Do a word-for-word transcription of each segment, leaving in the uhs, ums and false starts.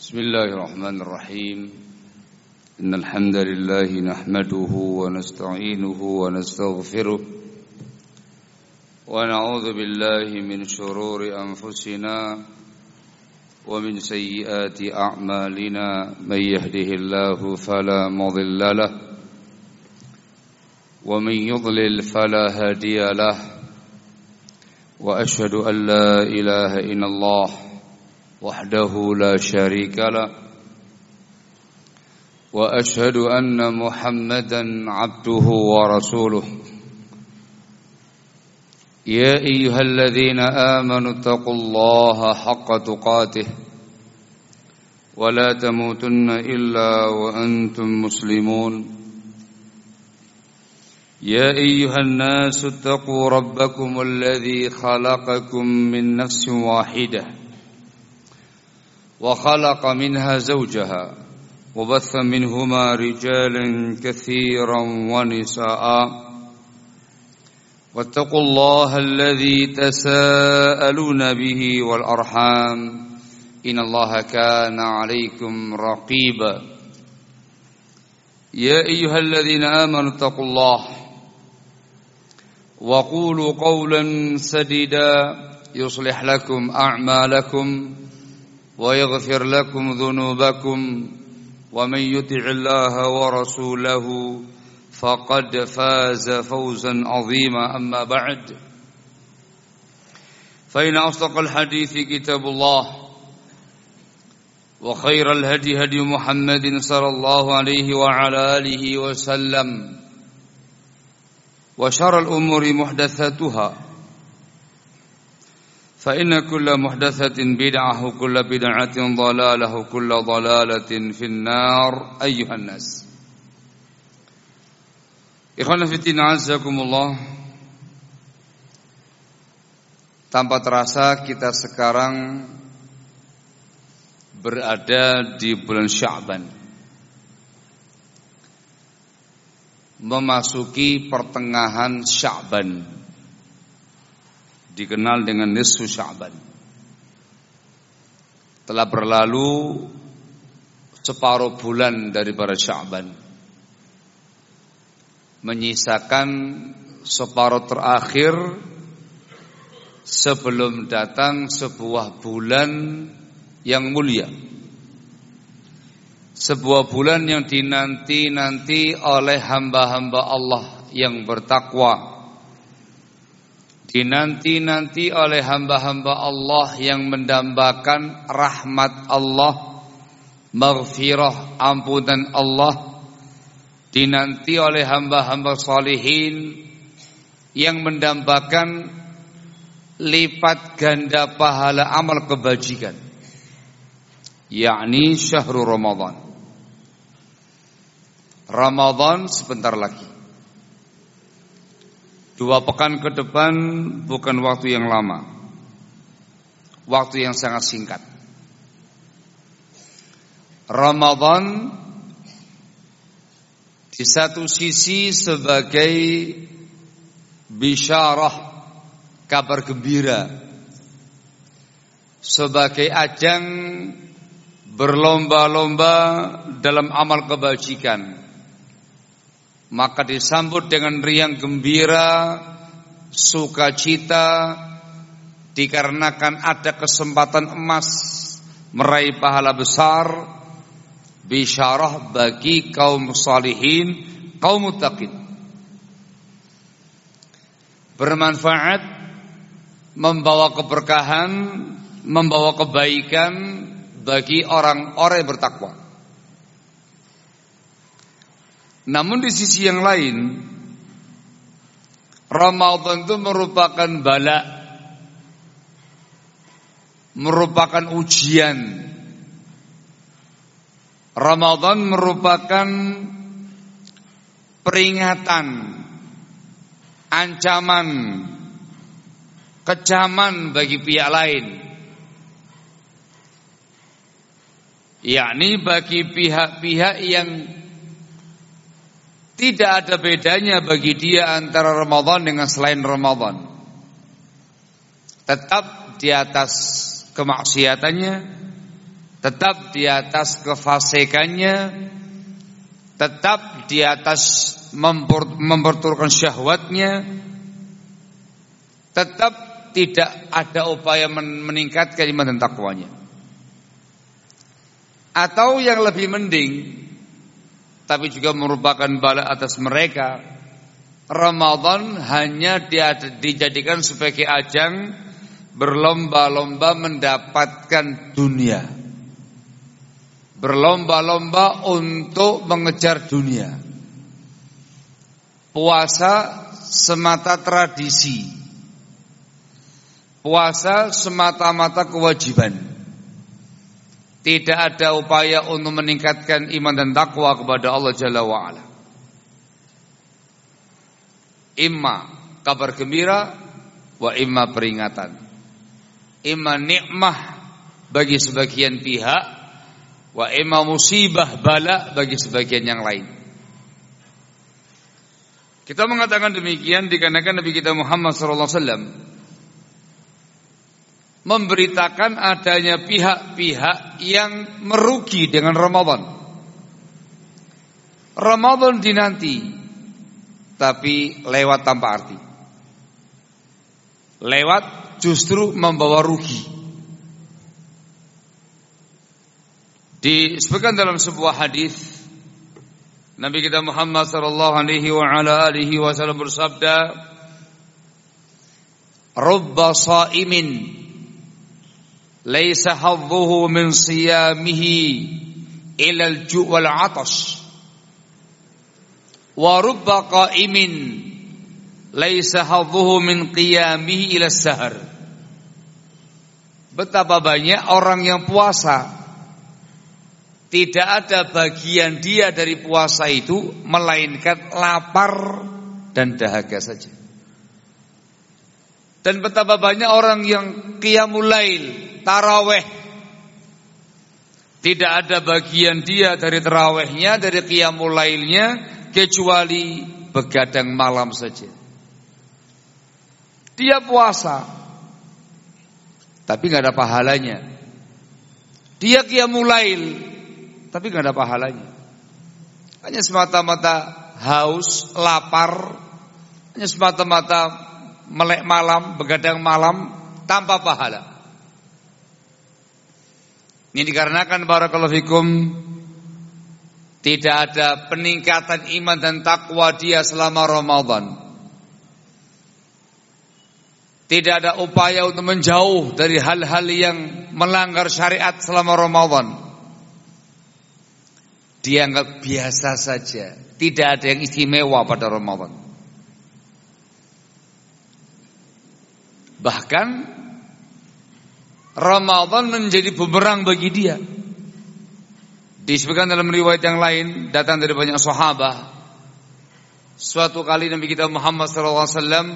بسم الله الرحمن الرحيم إن الحمد لله نحمده ونستعينه ونستغفره ونعوذ بالله من شرور أنفسنا ومن سيئات أعمالنا من يهده الله فلا مضل له ومن يضلل فلا هادي له وأشهد أن لا إله إلا الله وحده لا شريك له وأشهد أن محمدا عبده ورسوله يا أيها الذين آمنوا اتقوا الله حق تقاته ولا تموتن إلا وأنتم مسلمون يا أيها الناس اتقوا ربكم الذي خلقكم من نفس واحدة وخلق منها زوجها وبث منهما رجالا كثيرا ونساء واتقوا الله الذي تساءلون به والأرحام إن الله كان عليكم رقيبا يا أيها الذين آمنوا اتقوا الله وقولوا قولا سديدا يصلح لكم أعمالكم ويغفر لكم ذنوبكم ومن يطع الله ورسوله فقد فاز فوزا عظيما أما بعد فإن أصدق الحديث كتاب الله وخير الهدي هدي محمد صلى الله عليه وعلى آله وسلم وشر الأمور محدثاتها فإن كل محدثة بدعة وكل بدعة ضلالة وكل ضلالة في النار أيها الناس Ikhwan fillah azakumullah. Tanpa terasa kita sekarang berada di bulan Sya'ban, memasuki pertengahan Sya'ban, dikenal dengan nisfu Sya'ban. Telah berlalu separuh bulan daripada Sya'ban, menyisakan separuh terakhir sebelum datang sebuah bulan yang mulia, sebuah bulan yang dinanti-nanti oleh hamba-hamba Allah yang bertakwa, dinanti-nanti oleh hamba-hamba Allah yang mendambakan rahmat Allah, maghfirah, ampunan Allah, dinanti oleh hamba-hamba salihin yang mendambakan lipat ganda pahala amal kebajikan, yakni syahrul Ramadan. Ramadan sebentar lagi, dua pekan ke depan, bukan waktu yang lama, waktu yang sangat singkat. Ramadan di satu sisi sebagai bisyarah, kabar gembira, sebagai ajang berlomba-lomba dalam amal kebajikan, maka disambut dengan riang gembira, sukacita, dikarenakan ada kesempatan emas meraih pahala besar, bisyarah bagi kaum salihin, kaum muttaqin, bermanfaat, membawa keberkahan, membawa kebaikan bagi orang-orang yang bertakwa. Namun di sisi yang lain, Ramadan itu merupakan bala, merupakan ujian. Ramadan merupakan peringatan, ancaman, kecaman bagi pihak lain, yakni bagi pihak-pihak yang tidak ada bedanya bagi dia antara Ramadan dengan selain Ramadan, tetap di atas kemaksiatannya, tetap di atas kefasikannya, tetap di atas memperturutkan syahwatnya, tetap tidak ada upaya meningkatkan iman dan takwanya. Atau yang lebih mending, tapi juga merupakan bala atas mereka, Ramadan hanya dijadikan sebagai ajang berlomba-lomba mendapatkan dunia, berlomba-lomba untuk mengejar dunia. Puasa semata tradisi, puasa semata-mata kewajiban, tidak ada upaya untuk meningkatkan iman dan takwa kepada Allah Jalla wa'ala. Imma kabar gembira, wa imma peringatan, imma nikmah bagi sebagian pihak, wa imma musibah bala bagi sebagian yang lain. Kita mengatakan demikian dikarenakan Nabi kita Muhammad sallallahu alaihi wasallam memberitakan adanya pihak-pihak yang merugi dengan Ramadan. Ramadan dinanti, tapi lewat tanpa arti, lewat justru membawa rugi. Disebutkan dalam sebuah hadis, Nabi kita Muhammad sallallahu alaihi wa ala alihi wasallam bersabda, "Rubba sha'imin laisa hadduhu min siyamihi ila al-ju' wal 'atash, wa rubba qa'imin laisa hadduhu min qiyamihi ila as-sahar." Betapa banyak orang yang puasa, tidak ada bagian dia dari puasa itu melainkan lapar dan dahaga saja. Dan betapa banyak orang yang qiyamul lail, tarawih, tidak ada bagian dia dari tarawihnya, dari qiyamul lailnya, kecuali begadang malam saja. Dia puasa, tapi gak ada pahalanya. Dia qiyamul lail, tapi gak ada pahalanya. Hanya semata-mata haus, lapar, hanya semata-mata melek malam, begadang malam, tanpa pahala. Ini dikarenakan barakallahu fikum, tidak ada peningkatan iman dan takwa dia selama Ramadan. Tidak ada upaya untuk menjauh dari hal-hal yang melanggar syariat selama Ramadan. Dianggap biasa saja, tidak ada yang istimewa pada Ramadan. Bahkan Ramadan menjadi bumerang bagi dia. Disebutkan dalam riwayat yang lain, datang dari banyak sahabat, suatu kali Nabi kita Muhammad sallallahu alaihi wasallam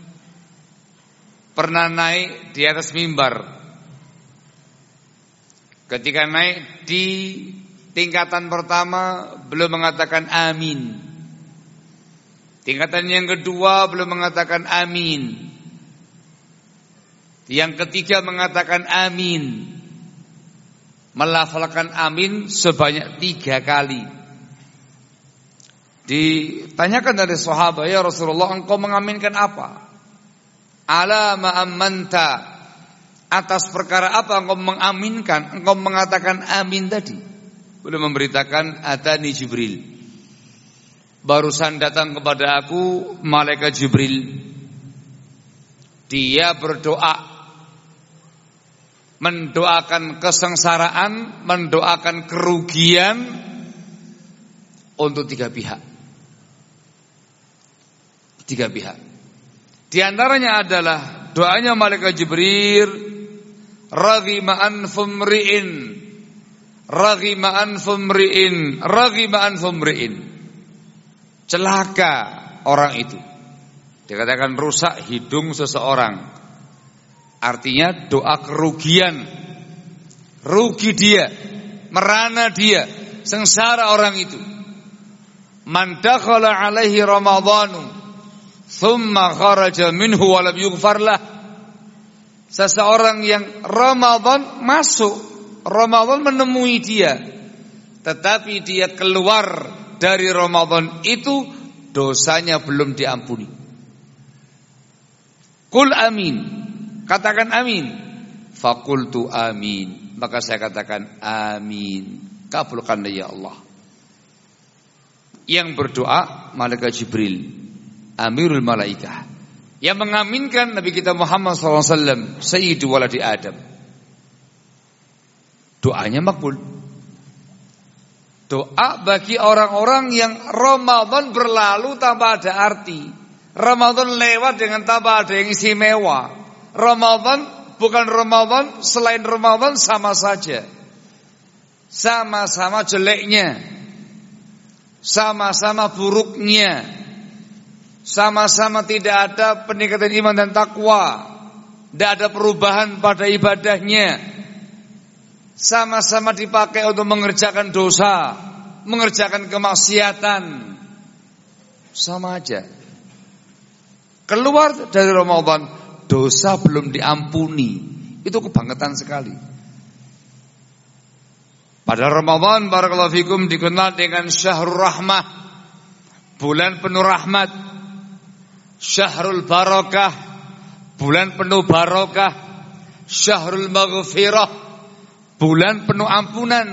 pernah naik di atas mimbar. Ketika naik di tingkatan pertama belum mengatakan amin. Tingkatan yang kedua belum mengatakan amin. Yang ketiga mengatakan amin. Melafalkan amin sebanyak tiga kali. Ditanyakan dari sahabat, ya Rasulullah, engkau mengaminkan apa? Ala ma'amanta, atas perkara apa engkau mengaminkan, engkau mengatakan amin tadi? Beliau memberitakan, atani Jibril, barusan datang kepada aku malaikat Jibril. Dia berdoa, mendoakan kesengsaraan, mendoakan kerugian untuk tiga pihak. Tiga pihak. Di antaranya adalah doanya malaikat Jibril, raghima anfum ri'in, raghima anfum ri'in, raghima anfum ri'in. Celaka orang itu. Dikatakan rusak hidung seseorang. Artinya doa kerugian, rugi dia, merana dia, sengsara orang itu. Man dakhala alaihi ramadhanu thumma kharaja minhu wa lam yughfar lah. Seseorang yang Ramadan masuk Ramadan menemui dia, tetapi dia keluar dari Ramadan itu dosanya belum diampuni. Qul amin, katakan amin. Faqultu amin, maka saya katakan amin. Kabulkanlah ya Allah. Yang berdoa malaikat Jibril, Amirul Malaikah. Yang mengaminkan Nabi kita Muhammad shallallahu alaihi wasallam, Sayyidu waladi Adam. Doanya makbul. Doa bagi orang-orang yang Ramadan berlalu tanpa ada arti. Ramadan lewat dengan tanpa ada yang istimewa. Ramadan bukan Ramadan, selain Ramadan sama saja. Sama-sama jeleknya, sama-sama buruknya, sama-sama tidak ada peningkatan iman dan takwa, tidak ada perubahan pada ibadahnya, sama-sama dipakai untuk mengerjakan dosa, mengerjakan kemaksiatan, sama aja. Keluar dari Ramadan, dosa belum diampuni, itu kebangetan sekali. Pada Ramadan barakallahu fikum dikenal dengan Syahrul Rahmah, bulan penuh rahmat, Syahrul Barakah, bulan penuh barokah, Syahrul Maghfirah, bulan penuh ampunan.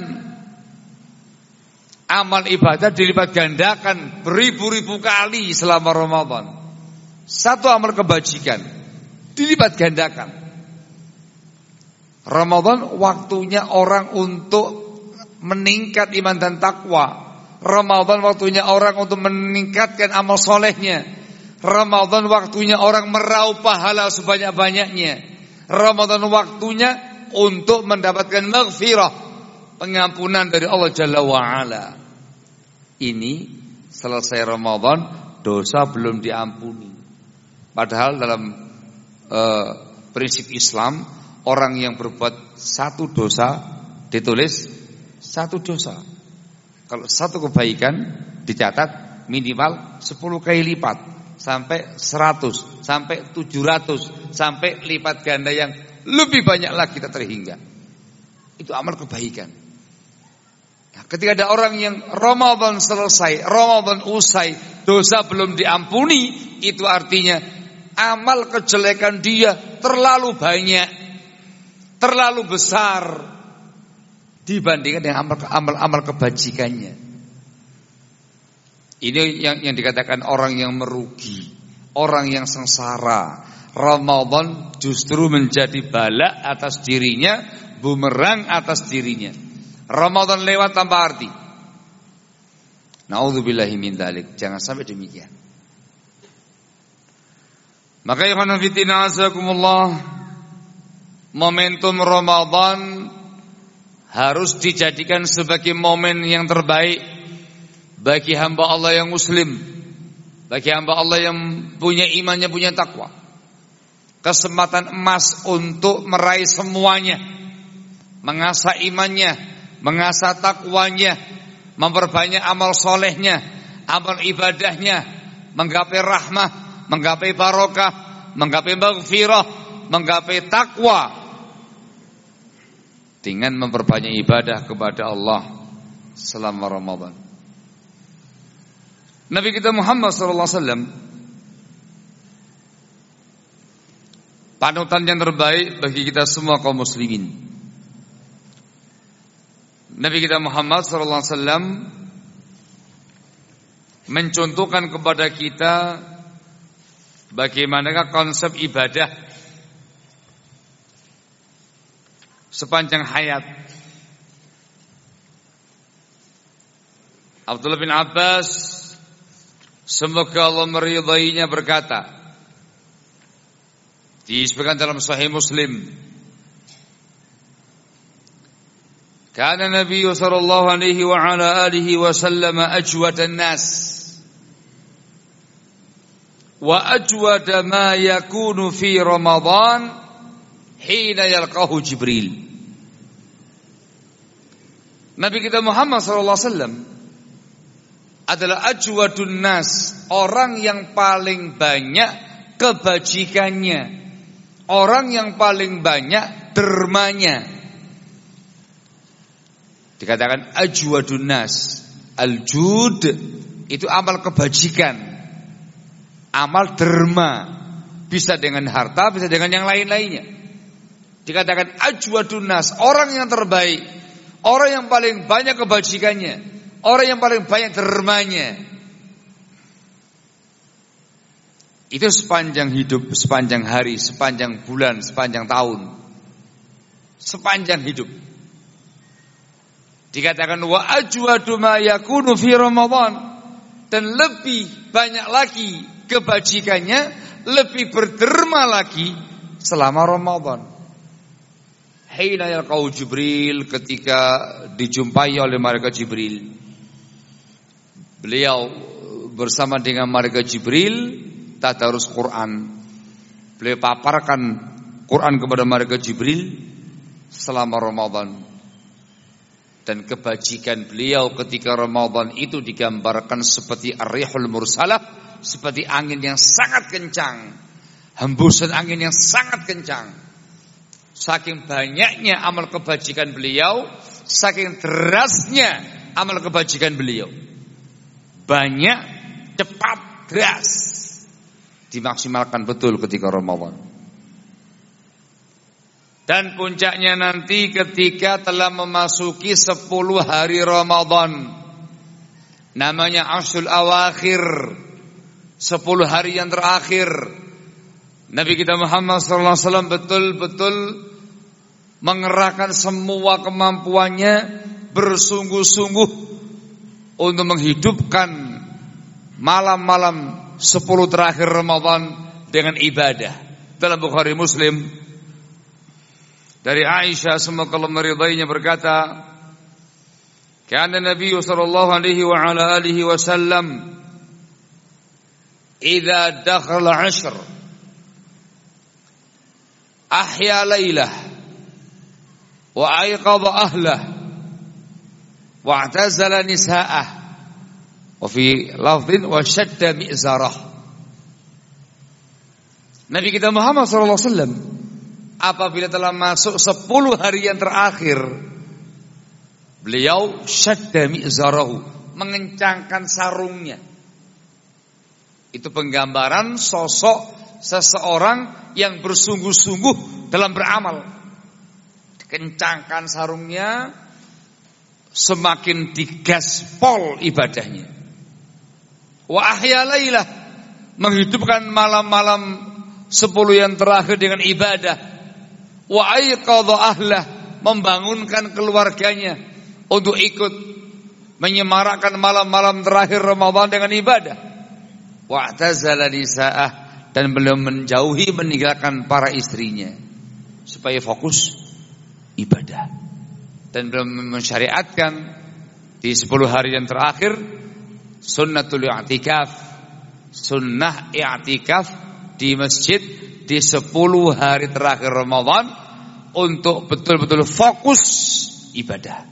Amal ibadah dilipat gandakan beribu-ribu kali selama Ramadan. Satu amal kebajikan dilipat gandakan. Ramadan waktunya orang untuk meningkat iman dan takwa. Ramadan waktunya orang untuk meningkatkan amal solehnya. Ramadan waktunya orang meraup pahala sebanyak-banyaknya. Ramadan waktunya untuk mendapatkan maghfirah, pengampunan dari Allah Jalla wa'ala. Ini selesai Ramadan, dosa belum diampuni. Padahal dalam uh, prinsip Islam, orang yang berbuat satu dosa ditulis satu dosa. Kalau satu kebaikan dicatat minimal sepuluh kali lipat, sampai seratus, sampai tujuh ratus, sampai lipat ganda yang lebih banyak lagi tak terhingga. Itu amal kebaikan. Nah, ketika ada orang yang Ramadan selesai, Ramadan usai, dosa belum diampuni, itu artinya amal kejelekan dia terlalu banyak, terlalu besar dibandingkan dengan amal-amal kebajikannya. Ini yang, yang dikatakan orang yang merugi, orang yang sengsara. Ramadan justru menjadi bala atas dirinya, bumerang atas dirinya. Ramadan lewat tanpa arti. Na'udzubillahi min dzalik. Jangan sampai demikian. Maka ya khana fitina azakumullah, momentum Ramadan harus dijadikan sebagai momen yang terbaik bagi hamba Allah yang muslim, bagi hamba Allah yang punya imannya, punya takwa. Kesempatan emas untuk meraih semuanya, mengasah imannya, mengasah takwanya, memperbanyak amal solehnya, amal ibadahnya, menggapai rahmah, menggapai barokah, menggapai maghfirah, menggapai takwa, dengan memperbanyak ibadah kepada Allah selama Ramadan. Nabi kita Muhammad sallallahu alaihi wasallam panutan yang terbaik bagi kita semua kaum muslimin. Nabi kita Muhammad sallallahu alaihi wasallam mencontohkan kepada kita bagaimanakah konsep ibadah sepanjang hayat. Abdullah bin Abbas, semoga Allah meridainya, berkata, disebutkan dalam Sahih Muslim, kana Nabi sallallahu alaihi wa ala alihi wasallam ajwadan nas wa ajwada ma yakunu fi Ramadan hina yalqahu Jibril. Nabi kita Muhammad sallallahu alaihi wasallam adalah ajwadun nas, orang yang paling banyak kebajikannya, orang yang paling banyak dermanya, Dikatakan ajwadun nas. Al-jud itu amal kebajikan, amal derma, bisa dengan harta, bisa dengan yang lain-lainnya. Dikatakan ajwadun nas, orang yang terbaik, orang yang paling banyak kebajikannya, orang yang paling banyak dermanya. Itu sepanjang hidup, sepanjang hari, sepanjang bulan, sepanjang tahun, sepanjang hidup. Dikatakan wa ajwadu ma yakunu fi Ramadan, dan lebih banyak lagi kebajikannya, lebih berderma lagi selama Ramadan. Hina yalqau Jibril, ketika dijumpai oleh malaikat Jibril. Beliau bersama dengan malaikat Jibril tadarus Quran. Beliau paparkan Quran kepada malaikat Jibril selama Ramadan. Dan kebajikan beliau ketika Ramadan itu digambarkan seperti ar-rihul mursalah, seperti angin yang sangat kencang, hembusan angin yang sangat kencang. Saking banyaknya amal kebajikan beliau, saking derasnya amal kebajikan beliau. Banyak, cepat, deras, dimaksimalkan betul ketika Ramadan. Dan puncaknya nanti ketika telah memasuki sepuluh hari Ramadan, namanya Ashrul Awakhir, sepuluh hari yang terakhir. Nabi kita Muhammad sallallahu alaihi wasallam betul-betul mengerahkan semua kemampuannya, bersungguh-sungguh untuk menghidupkan malam-malam sepuluh terakhir Ramadan dengan ibadah. Dalam Bukhari Muslim dari Aisyah, semoga Allah meridainya, berkata, kana Nabi sallallahu alaihi wa ala alihi wasallam idza dakhala ashr ahya lailah wa ayqadha ahlah wa i'tazala nisa'ah wa fi lafdhin wa shadda mi'zarah. Nabi kita Muhammad sallallahu alaihi wasallam apabila telah masuk sepuluh hari yang terakhir, beliau syadda mi'zarahu, mengencangkan sarungnya. Itu penggambaran sosok seseorang yang bersungguh-sungguh dalam beramal. Kencangkan sarungnya, semakin digaspol ibadahnya. Wa ahya lailah, menghidupkan malam-malam sepuluh yang terakhir dengan ibadah. Wa ayqadha ahlah, membangunkan keluarganya untuk ikut menyemarakkan malam-malam terakhir Ramadan dengan ibadah. Wa i'tazala nisa'ah, dan beliau menjauhi, meninggalkan para istrinya supaya fokus ibadah. Dan beliau mensyariatkan di sepuluh hari yang terakhir sunnatul i'tikaf, sunnah i'tikaf di masjid di sepuluh hari terakhir Ramadan untuk betul-betul fokus ibadah.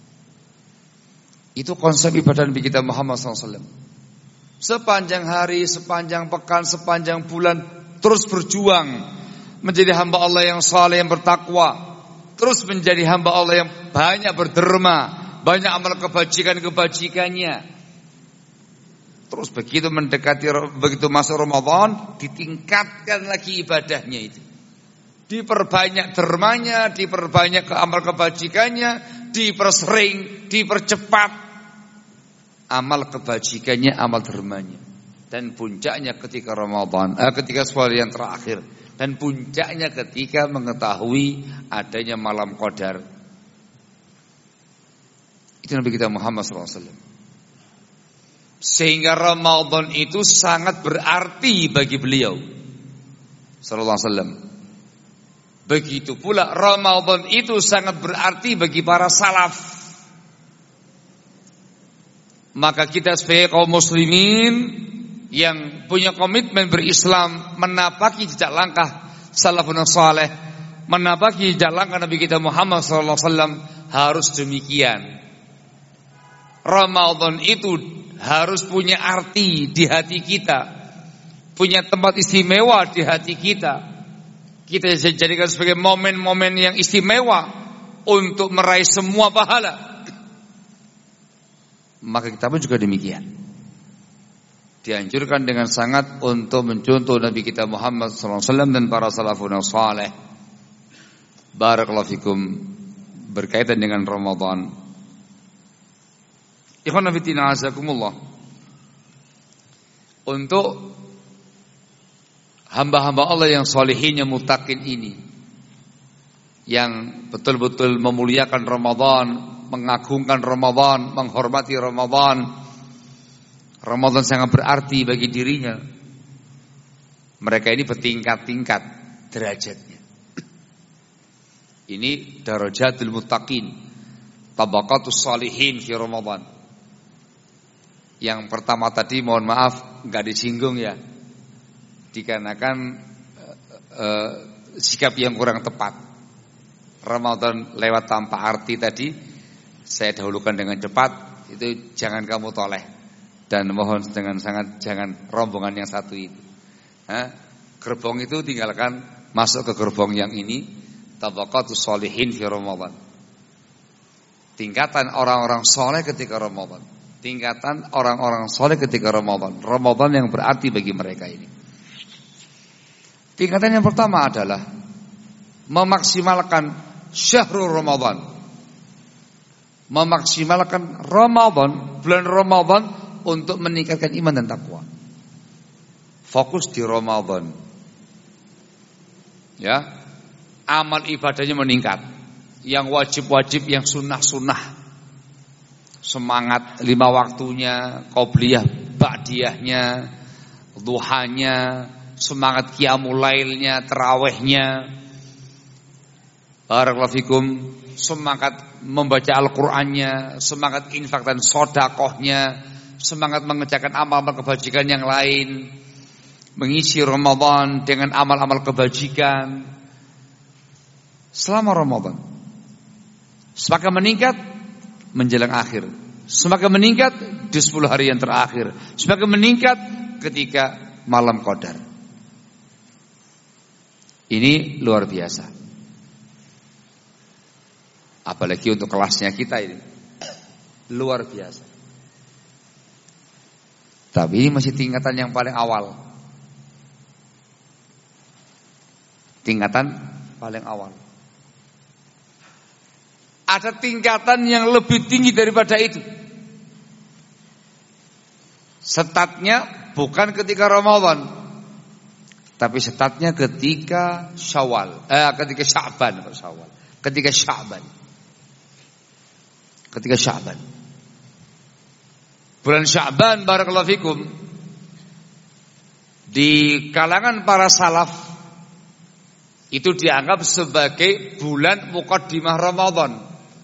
Itu konsep ibadah Nabi kita Muhammad sallallahu alaihi wasallam. Sepanjang hari, sepanjang pekan, sepanjang bulan terus berjuang menjadi hamba Allah yang saleh, yang bertakwa, terus menjadi hamba Allah yang banyak berderma, banyak amal kebajikan-kebajikannya. Terus begitu mendekati, begitu masuk Ramadan, ditingkatkan lagi ibadahnya itu. Diperbanyak dermanya, diperbanyak amal kebajikannya, dipersering, dipercepat amal kebajikannya, amal dermanya. Dan puncaknya ketika Ramadan, eh, ketika sepuluh yang terakhir. Dan puncaknya ketika mengetahui adanya malam Qadar. Itu Nabi kita Muhammad sallallahu alaihi wasallam. Sehingga Ramadan itu sangat berarti bagi beliau sallallahu alaihi wasallam. Begitu pula Ramadan itu sangat berarti bagi para salaf. Maka kita sebagai kaum muslimin yang punya komitmen berislam, menapaki jejak langkah salafun saleh, menapaki jejak langkah Nabi kita Muhammad sallallahu alaihi wasallam, harus demikian. Ramadan itu harus punya arti di hati kita, punya tempat istimewa di hati kita. Kita jadikan sebagai momen-momen yang istimewa untuk meraih semua pahala. maka kita pun juga demikian. Dianjurkan dengan sangat untuk mencontoh Nabi kita Muhammad sallallahu alaihi wasallam dan para salafun saleh. Barakallahu fikum. Berkaitan dengan Ramadan. Ikhwan fillah azakumullah. Untuk hamba-hamba Allah yang salihin, yang muttaqin ini, yang betul-betul memuliakan Ramadan, mengagungkan Ramadan, menghormati Ramadan. Ramadan sangat berarti bagi dirinya. Mereka ini bertingkat-tingkat derajatnya. Ini darajatul muttaqin, tabaqatus salihin fi Ramadan. Yang pertama tadi mohon maaf enggak disinggung ya. Dikarenakan uh, uh, sikap yang kurang tepat. Ramadan lewat tanpa arti tadi saya dahulukan dengan cepat, itu jangan kamu toleh. Dan mohon dengan sangat jangan rombongan yang satu itu. Hah? Gerbong itu tinggalkan, masuk ke gerbong yang ini. Tabaqatus sholihin fi Ramadan. Tingkatan orang-orang soleh ketika Ramadan. Tingkatan orang-orang soleh ketika Ramadan. Ramadan yang berarti bagi mereka ini. Tingkatan yang pertama adalah memaksimalkan syahrul Ramadan. Memaksimalkan Ramadan, bulan Ramadan untuk meningkatkan iman dan takwa. Fokus di Ramadan. Ya. Amal ibadahnya meningkat. Yang wajib-wajib, yang sunnah-sunnah, semangat lima waktunya, qobliyah, ba'diyahnya, duhanya, semangat qiyamul lailnya, tarawihnya. Barakallahu fikum. Semangat membaca Al-Qur'annya, semangat infak dan sedekahnya, semangat mengerjakan amal-amal kebajikan yang lain, mengisi Ramadan dengan amal-amal kebajikan selama Ramadan. Semakin meningkat menjelang akhir, semakin meningkat di sepuluh hari yang terakhir, semakin meningkat ketika malam Qadar. Ini luar biasa. Apalagi untuk kelasnya kita ini luar biasa. Tapi ini masih tingkatan yang paling awal. Tingkatan paling awal. Ada tingkatan yang lebih tinggi daripada itu. Setatnya bukan ketika Ramadan, tapi setatnya ketika Syawal, eh ketika Sya'ban, Syawal. Ketika Sya'ban. Ketika Sya'ban. Bulan Sya'ban barakallahu fikum di kalangan para salaf itu dianggap sebagai bulan muqaddimah Ramadan.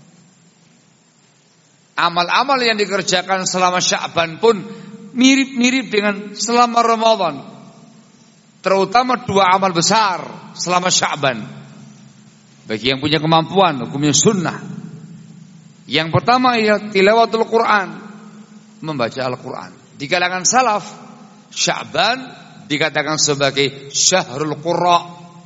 Amal-amal yang dikerjakan selama Sya'ban pun mirip-mirip dengan selama Ramadan. Terutama dua amal besar selama Sya'ban. Bagi yang punya kemampuan, hukumnya sunnah. Yang pertama ya tilawatul Quran, membaca Al-Quran. Di kalangan salaf, Sya'ban dikatakan sebagai syahrul qurra,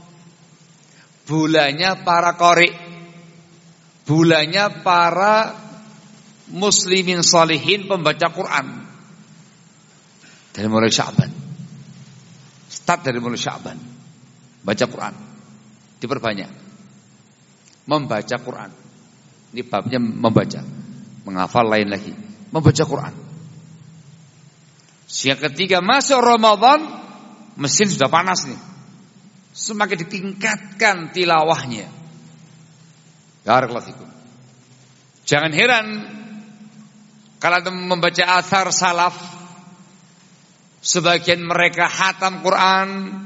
bulannya para qari, bulannya para muslimin salihin pembaca Quran. Dari mulai Sya'ban, start dari mulai Sya'ban, baca Quran, diperbanyak, membaca Quran. Ini babnya membaca, menghafal lain lagi, membaca Quran. Sehingga ketika masuk Ramadan, mesin sudah panas nih, semakin ditingkatkan tilawahnya. Barakallahu fikum. Jangan heran kalau membaca athar salaf, sebagian mereka khatam Quran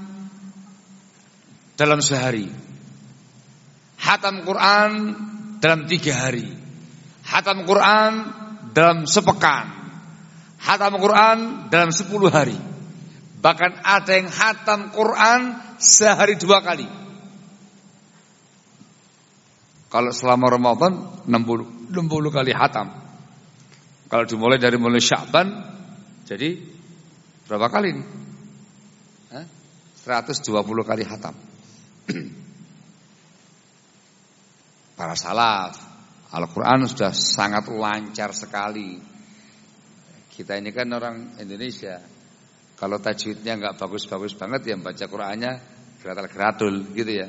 dalam sehari, khatam Quran dalam tiga hari, khatam Quran dalam sepekan, khatam Quran dalam sepuluh hari. Bahkan ada yang khatam Quran sehari dua kali. Kalau selama Ramadan enam puluh kali khatam. Kalau dimulai dari mulai Sya'ban, jadi berapa kali ini? Hah? seratus dua puluh kali khatam. Para salaf, Al-Quran sudah sangat lancar sekali. Kita ini kan orang Indonesia. Kalau tajwidnya enggak bagus-bagus banget ya baca Qur'annya geratal-geratul gitu ya.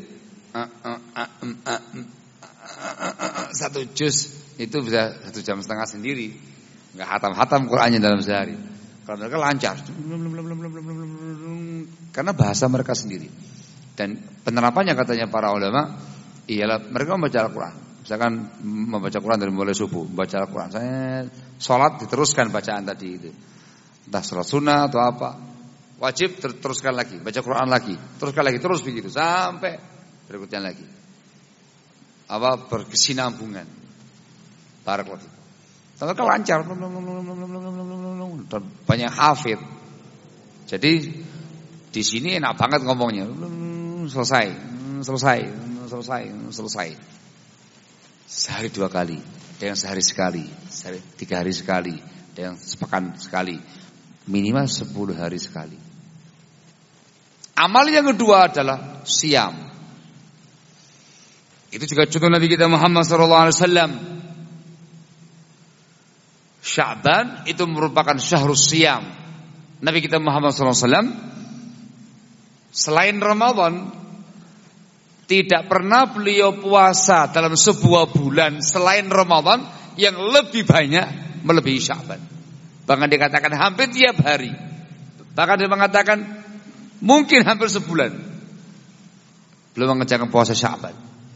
Satu juz itu bisa satu jam setengah sendiri. Enggak hatam-hatam Qur'annya dalam sehari. Kalau mereka lancar. Karena bahasa mereka sendiri. Dan penerapannya katanya para ulama ialah mereka membaca Al-Qur'an. Misalkan membaca Quran dari mulai subuh, membaca Al-Quran. Saya sholat diteruskan bacaan tadi itu. Entah sholat sunnah atau apa. Wajib teruskan lagi, baca Quran lagi, teruskan lagi, terus begitu sampai berikutnya lagi. Apa berkesinambungan. Barakallahu. Mereka lancar, banyak hafid. Jadi di sini enak banget ngomongnya. Selesai, selesai, selesai, selesai. Sehari dua kali, ada yang sehari sekali, sehari, tiga hari sekali, ada yang sepekan sekali, minimal sepuluh hari sekali. Amal yang kedua adalah siam. Itu juga contoh Nabi kita Muhammad sallallahu alaihi wasallam. Sya'ban itu merupakan syahrus siam. Nabi kita Muhammad sallallahu alaihi wasallam selain Ramadan tidak pernah beliau puasa dalam sebuah bulan selain Ramadan yang lebih banyak melebihi Sya'ban. Bahkan dikatakan hampir tiap hari. Bahkan dia mengatakan mungkin hampir sebulan beliau mengerjakan puasa Sya'ban.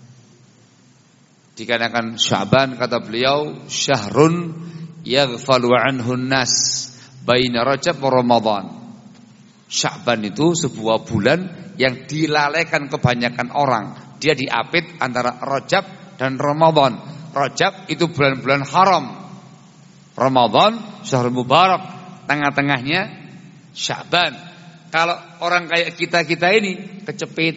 Dikatakan Sya'ban kata beliau syahrun yaghfalu anhu nas baina Rajab wa Ramadan. Sya'ban itu sebuah bulan yang dilalaikan kebanyakan orang. Dia diapit antara Rajab dan Ramadan. Rajab itu bulan-bulan haram. Ramadan syahrul mubarak. Tengah-tengahnya Sya'ban. Kalau orang kayak kita-kita ini kecepit.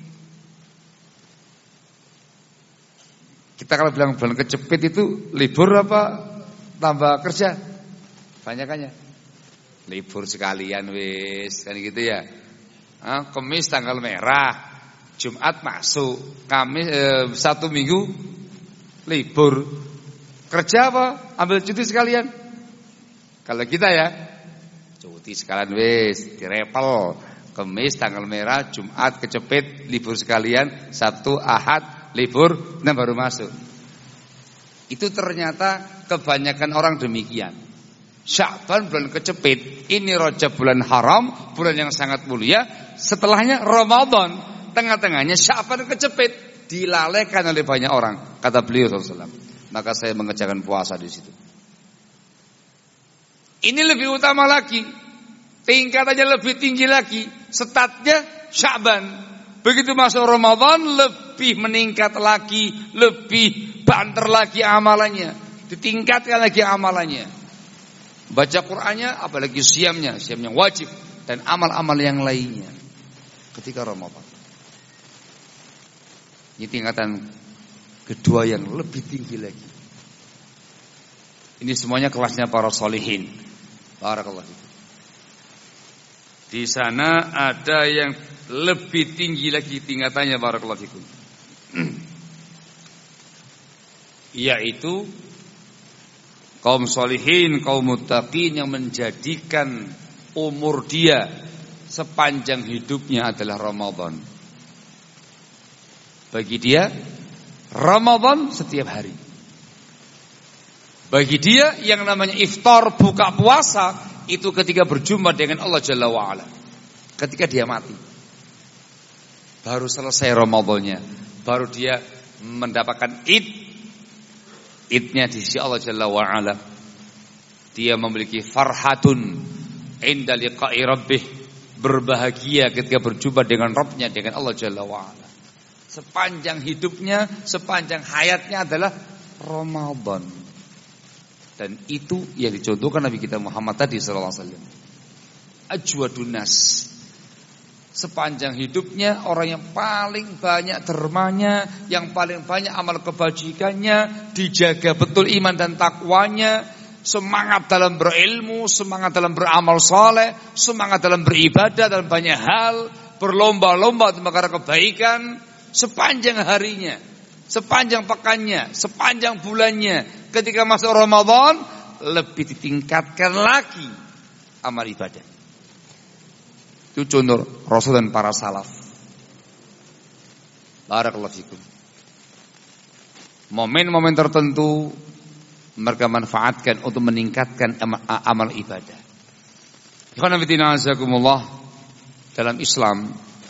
Kita kalau bilang bulan kecepit itu libur apa tambah kerja? Banyakannya libur sekalian wis kan gitu ya. Ah, Kamis tanggal merah, Jumat masuk, Kamis eh, satu minggu libur. Kerja apa? Ambil cuti sekalian. Kalau kita ya cuti sekalian wis, direpel. Kamis tanggal merah, Jumat kecepit, libur sekalian, Sabtu, Ahad, libur, nah baru masuk. Itu ternyata kebanyakan orang demikian. Sya'ban bulan kecepit, ini Rajab bulan haram, bulan yang sangat mulia. Setelahnya Ramadan, tengah-tengahnya Sya'ban kecepit, dilalaikan oleh banyak orang. Kata beliau sallallahu alaihi wasallam. Maka saya mengerjakan puasa di situ. Ini lebih utama lagi, tingkatannya lebih tinggi lagi, statnya Sya'ban. Begitu masuk Ramadan lebih meningkat lagi, lebih banter lagi amalannya, ditingkatkan lagi amalannya. Baca Qur'annya, apalagi siamnya, siam yang wajib dan amal-amal yang lainnya ketika Ramadan. Ini tingkatan kedua yang lebih tinggi lagi. Ini semuanya kelasnya para sholihin. Barakallahu fikum. Di sana ada yang lebih tinggi lagi tingkatannya, barakallahu fikum. Yaitu kaum sholihin, kaum muttaqin yang menjadikan umur dia sepanjang hidupnya adalah Ramadan. Bagi dia Ramadan setiap hari. Bagi dia yang namanya iftar, buka puasa, itu ketika berjumpa dengan Allah Jalla wa'ala. Ketika dia mati, baru selesai Ramadannya, baru dia mendapatkan id. Idnya di sisi Allah Jalla wa'ala. Dia memiliki farhatun inda liqa'i rabbih, berbahagia ketika berjumpa dengan Rabbnya, dengan Allah Jalla wa'ala. Sepanjang hidupnya, sepanjang hayatnya adalah Ramadan. Dan itu yang dicontohkan Nabi kita Muhammad tadi sallallahu alaihi wasallam. Ajwadun nas. Sepanjang hidupnya orang yang paling banyak dermanya, yang paling banyak amal kebajikannya, dijaga betul iman dan takwanya, semangat dalam berilmu, semangat dalam beramal saleh, semangat dalam beribadah dalam banyak hal, berlomba-lomba untuk perkara kebaikan sepanjang harinya, sepanjang pekannya, sepanjang bulannya. Ketika masuk Ramadan, lebih ditingkatkan lagi amal ibadah. Itu contoh Rasul dan para salaf. Barakallahu fikum. Momen-momen tertentu mereka manfaatkan untuk meningkatkan amal, amal ibadah. Ikhwan fillah azakumullah, dalam Islam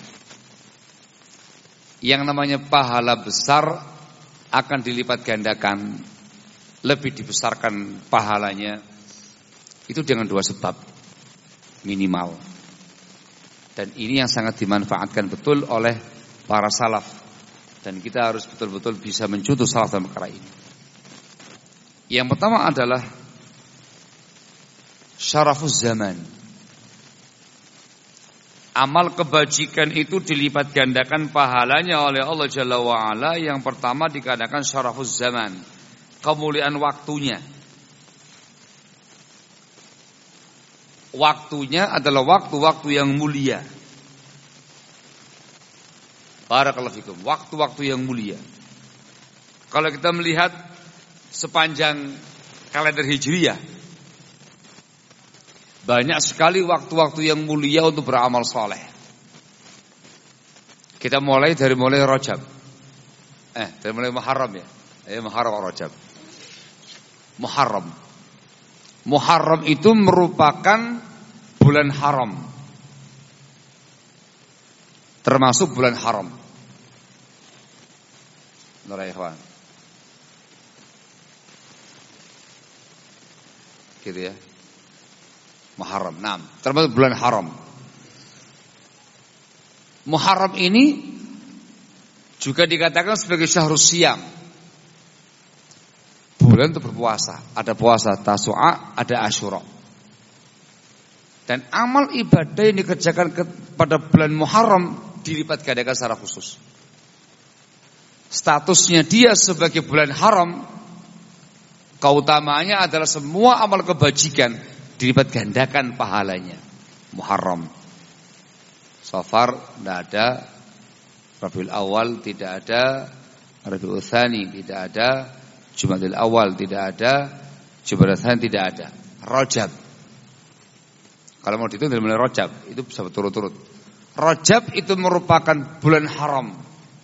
yang namanya pahala besar akan dilipat gandakan, lebih dibesarkan pahalanya itu dengan dua sebab minimal. Dan ini yang sangat dimanfaatkan betul oleh para salaf. Dan kita harus betul-betul bisa mencontoh salaf dalam perkara ini. Yang pertama adalah syarafuz zaman. Amal kebajikan itu dilipat gandakan pahalanya oleh Allah Jalla wa'ala. Yang pertama dikatakan syarafuz zaman, kemuliaan waktunya. Waktunya adalah waktu-waktu yang mulia. Barakallahu fikum. Waktu-waktu yang mulia. Kalau kita melihat sepanjang kalender Hijriyah, banyak sekali waktu-waktu yang mulia untuk beramal saleh. Kita mulai dari mulai Rajab. Eh, dari mulai Muharram ya. Eh, Muharram Rajab. Muharram. Muharram itu merupakan bulan haram. Termasuk bulan haram. Nurul ikhwan. Gitu ya. Muharram. Nah, termasuk bulan haram. Muharram ini juga dikatakan sebagai syahrus siyam. Bulan untuk berpuasa. Ada puasa Tasu'a, ada Asyura. Dan amal ibadah yang dikerjakan pada bulan Muharram dilipat gandakan secara khusus. Statusnya dia sebagai bulan haram, keutamaannya adalah semua amal kebajikan dilipat gandakan pahalanya. Muharram, Safar tidak ada, Rabiul Awal tidak ada, Rabiul Tsani tidak ada, Jumadil Awal tidak ada, Jumadil Tsani tidak ada. Rajab, kalau mau dihitung dari mulai Rajab itu bisa berturut-turut. Rajab itu merupakan bulan haram.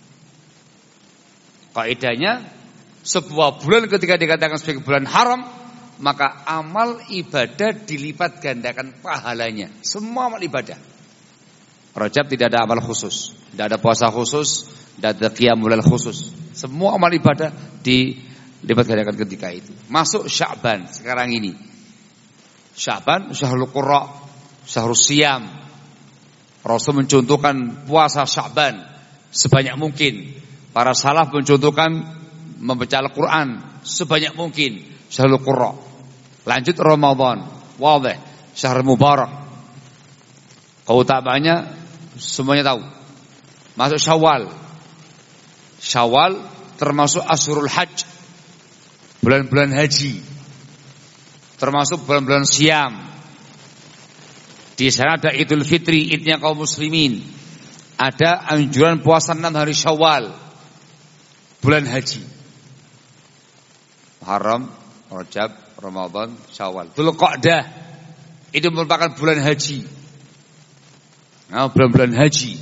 Kaidahnya, sebuah bulan ketika dikatakan sebagai bulan haram, maka amal ibadah dilipat gandakan pahalanya. Semua amal ibadah. Rajab tidak ada amal khusus, tidak ada puasa khusus, tidak ada qiyamul lail khusus. Semua amal ibadah dilipat gandakan ketika itu. Masuk Sya'ban sekarang ini. Sya'ban syahrul qurra, syahrus siyam. Rasul mencontohkan puasa Sya'ban sebanyak mungkin. Para salaf mencontohkan membaca Al-Quran sebanyak mungkin. Syahrul Qurra. Lanjut Ramadan. Wadih. Syahr Mubarak. Keutamaannya semuanya tahu. Masuk Syawal. Syawal termasuk Ashurul Hajj. Bulan-bulan haji. Termasuk bulan-bulan Syam. Di sana ada Idul Fitri, idnya kaum muslimin. Ada anjuran puasa enam hari Syawal, bulan haji. Muharram, Rajab, Ramadan, Syawal. Dzulqa'dah itu merupakan bulan haji. Nah, bulan-bulan haji.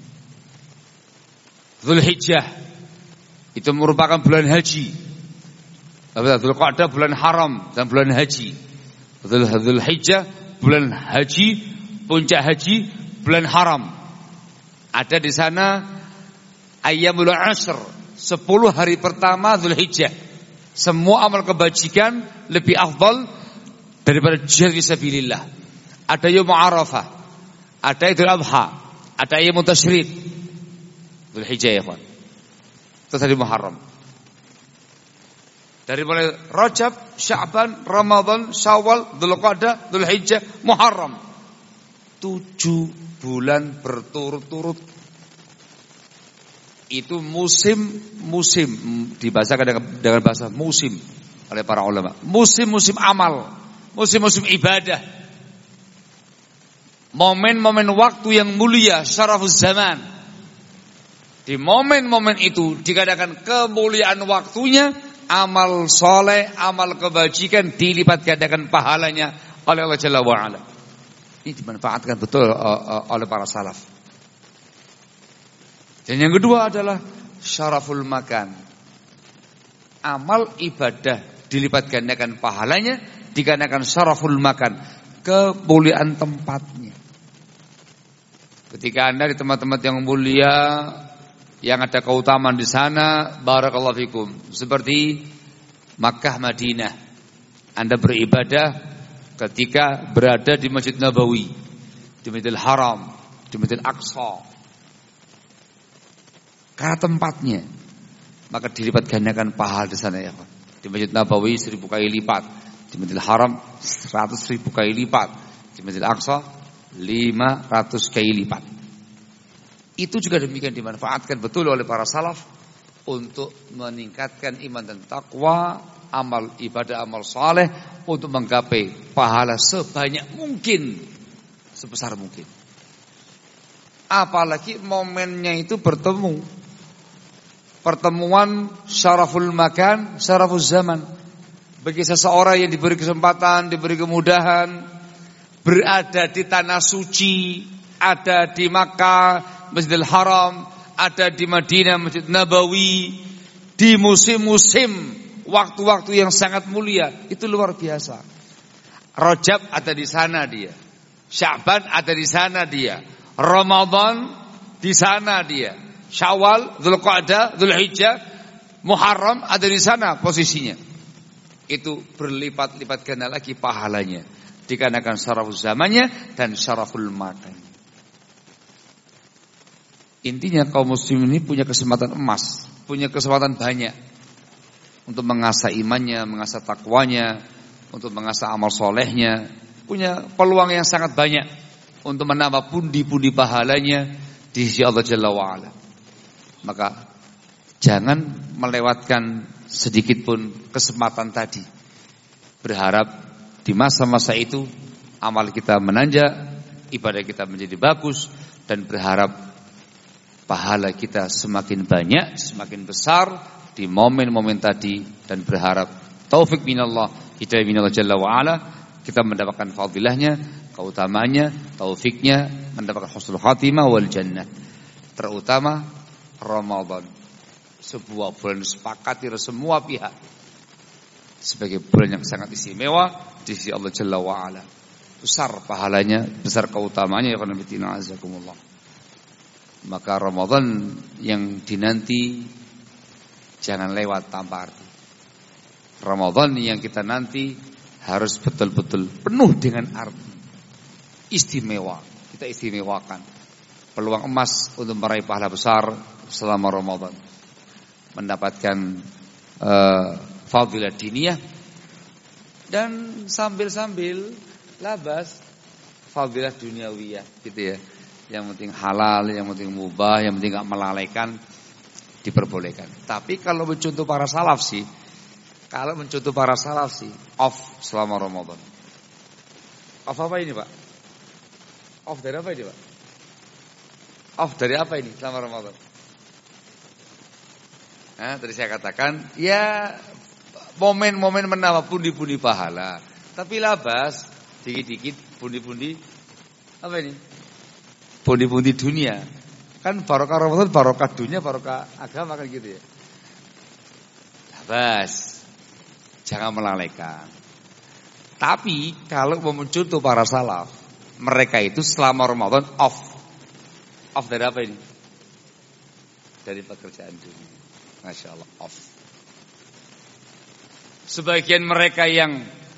Dzulhijjah itu merupakan bulan haji. Dzulqa'dah bulan haram dan bulan haji. Dzulhijjah bulan haji, puncak haji, bulan haram. Ada di sana Ayyamul Ashr, sepuluh hari pertama Dzulhijjah. Semua amal kebajikan lebih afdal daripada jihad fisabilillah. Ada Yaum Arafah, ada Idul Adha, ada Yaum Tasyrik. Dzulhijjah ya kawan. Terus hari Muharram. Dari mulai Rajab, Sya'ban, Ramadan, Syawal, Dzulqa'dah, Dzulhijjah, Muharram. Tujuh bulan berturut-turut. Itu musim-musim, dibahasakan dengan, dengan bahasa musim oleh para ulama. Musim-musim amal, musim-musim ibadah. Momen-momen waktu yang mulia, syarafuz zaman. Di momen-momen itu dikatakan kemuliaan waktunya amal soleh, amal kebajikan dilipat gandakan pahalanya oleh Allah Jalla wa'ala. Ini dimanfaatkan betul oleh para salaf. Dan yang kedua adalah syaraful makan. Amal ibadah dilipat gandakan pahalanya dikarenakan syaraful makan, kemuliaan tempatnya. Ketika Anda di tempat-tempat yang mulia, yang ada keutamaan di sana, barakallahu fikum. Seperti Makkah, Madinah. Anda beribadah ketika berada di Masjid Nabawi, di Masjidil Haram, di Masjidil Aqsa. Karena tempatnya, maka dilipat gandakan pahala di sana ya. Di Masjid Nabawi seribu kali lipat, di Masjidil Haram seratus ribu kali lipat, di Masjidil Aqsa lima ratus kali lipat. Itu juga demikian dimanfaatkan betul oleh para salaf untuk meningkatkan iman dan takwa, amal ibadah, amal saleh, untuk menggapai pahala sebanyak mungkin, sebesar mungkin. Apalagi momennya itu bertemu, pertemuan syaraful makan, syaraful zaman. Bagi seseorang yang diberi kesempatan, diberi kemudahan berada di tanah suci, ada di Makkah, Masjidil Haram, ada di Madinah, Masjid Nabawi, di musim-musim waktu-waktu yang sangat mulia, itu luar biasa. Rajab ada di sana dia, Sya'ban ada di sana dia, Ramadan di sana dia, Syawal, Dzulqa'dah, Dzulhijjah, Muharram ada di sana posisinya. Itu berlipat-lipat ganda lagi pahalanya dikarenakan syaraful zamannya dan syaraful makan. Intinya kaum muslim ini punya kesempatan emas, punya kesempatan banyak untuk mengasah imannya, mengasah takwanya, untuk mengasah amal solehnya, punya peluang yang sangat banyak untuk menambah pundi-pundi pahalanya di sisi Allah Jalla wa'ala. Maka jangan melewatkan sedikit pun kesempatan tadi. Berharap di masa-masa itu amal kita menanjak, ibadah kita menjadi bagus, dan berharap pahala kita semakin banyak, semakin besar di momen-momen tadi, dan berharap taufik minallah, hidayah minallah Jalla wa'ala, kita mendapatkan fadilahnya, keutamaannya, taufiknya, mendapatkan husnul khatimah wal jannah. Terutama Ramadan, sebuah bulan disepakati oleh semua pihak sebagai bulan yang sangat istimewa di sisi Allah Jalla wa'ala. Besar pahalanya, besar keutamaannya, ya khonamitina azakumullah. Maka Ramadan yang dinanti jangan lewat tanpa arti. Ramadan yang kita nanti harus betul-betul penuh dengan arti, istimewa. Kita istimewakan peluang emas untuk meraih pahala besar selama Ramadan, mendapatkan uh, fadilah diniyah, dan sambil-sambil labas fadilah duniawiyah, gitu ya. Yang penting halal, yang penting mubah, yang penting gak melalaikan, diperbolehkan. Tapi kalau mencontoh para salaf sih, kalau mencontoh para salaf sih, off selama Ramadan. Off apa ini Pak? Off dari apa ini Pak? Off dari apa ini selama Ramadan? Nah, tadi saya katakan, ya momen-momen menambah pundi-pundi pahala. Tapi labas, dikit-dikit pundi-pundi, apa ini? Pundi-pundi dunia. Kan barokah Ramadan, barokah dunia, barokah agama, kan gitu ya. Labas, jangan melalaikan. Tapi kalau mau mencontoh para salaf, mereka itu selama Ramadan off. Off dari apa ini? Dari pekerjaan dunia. Masya Allah, off. Sebagian mereka yang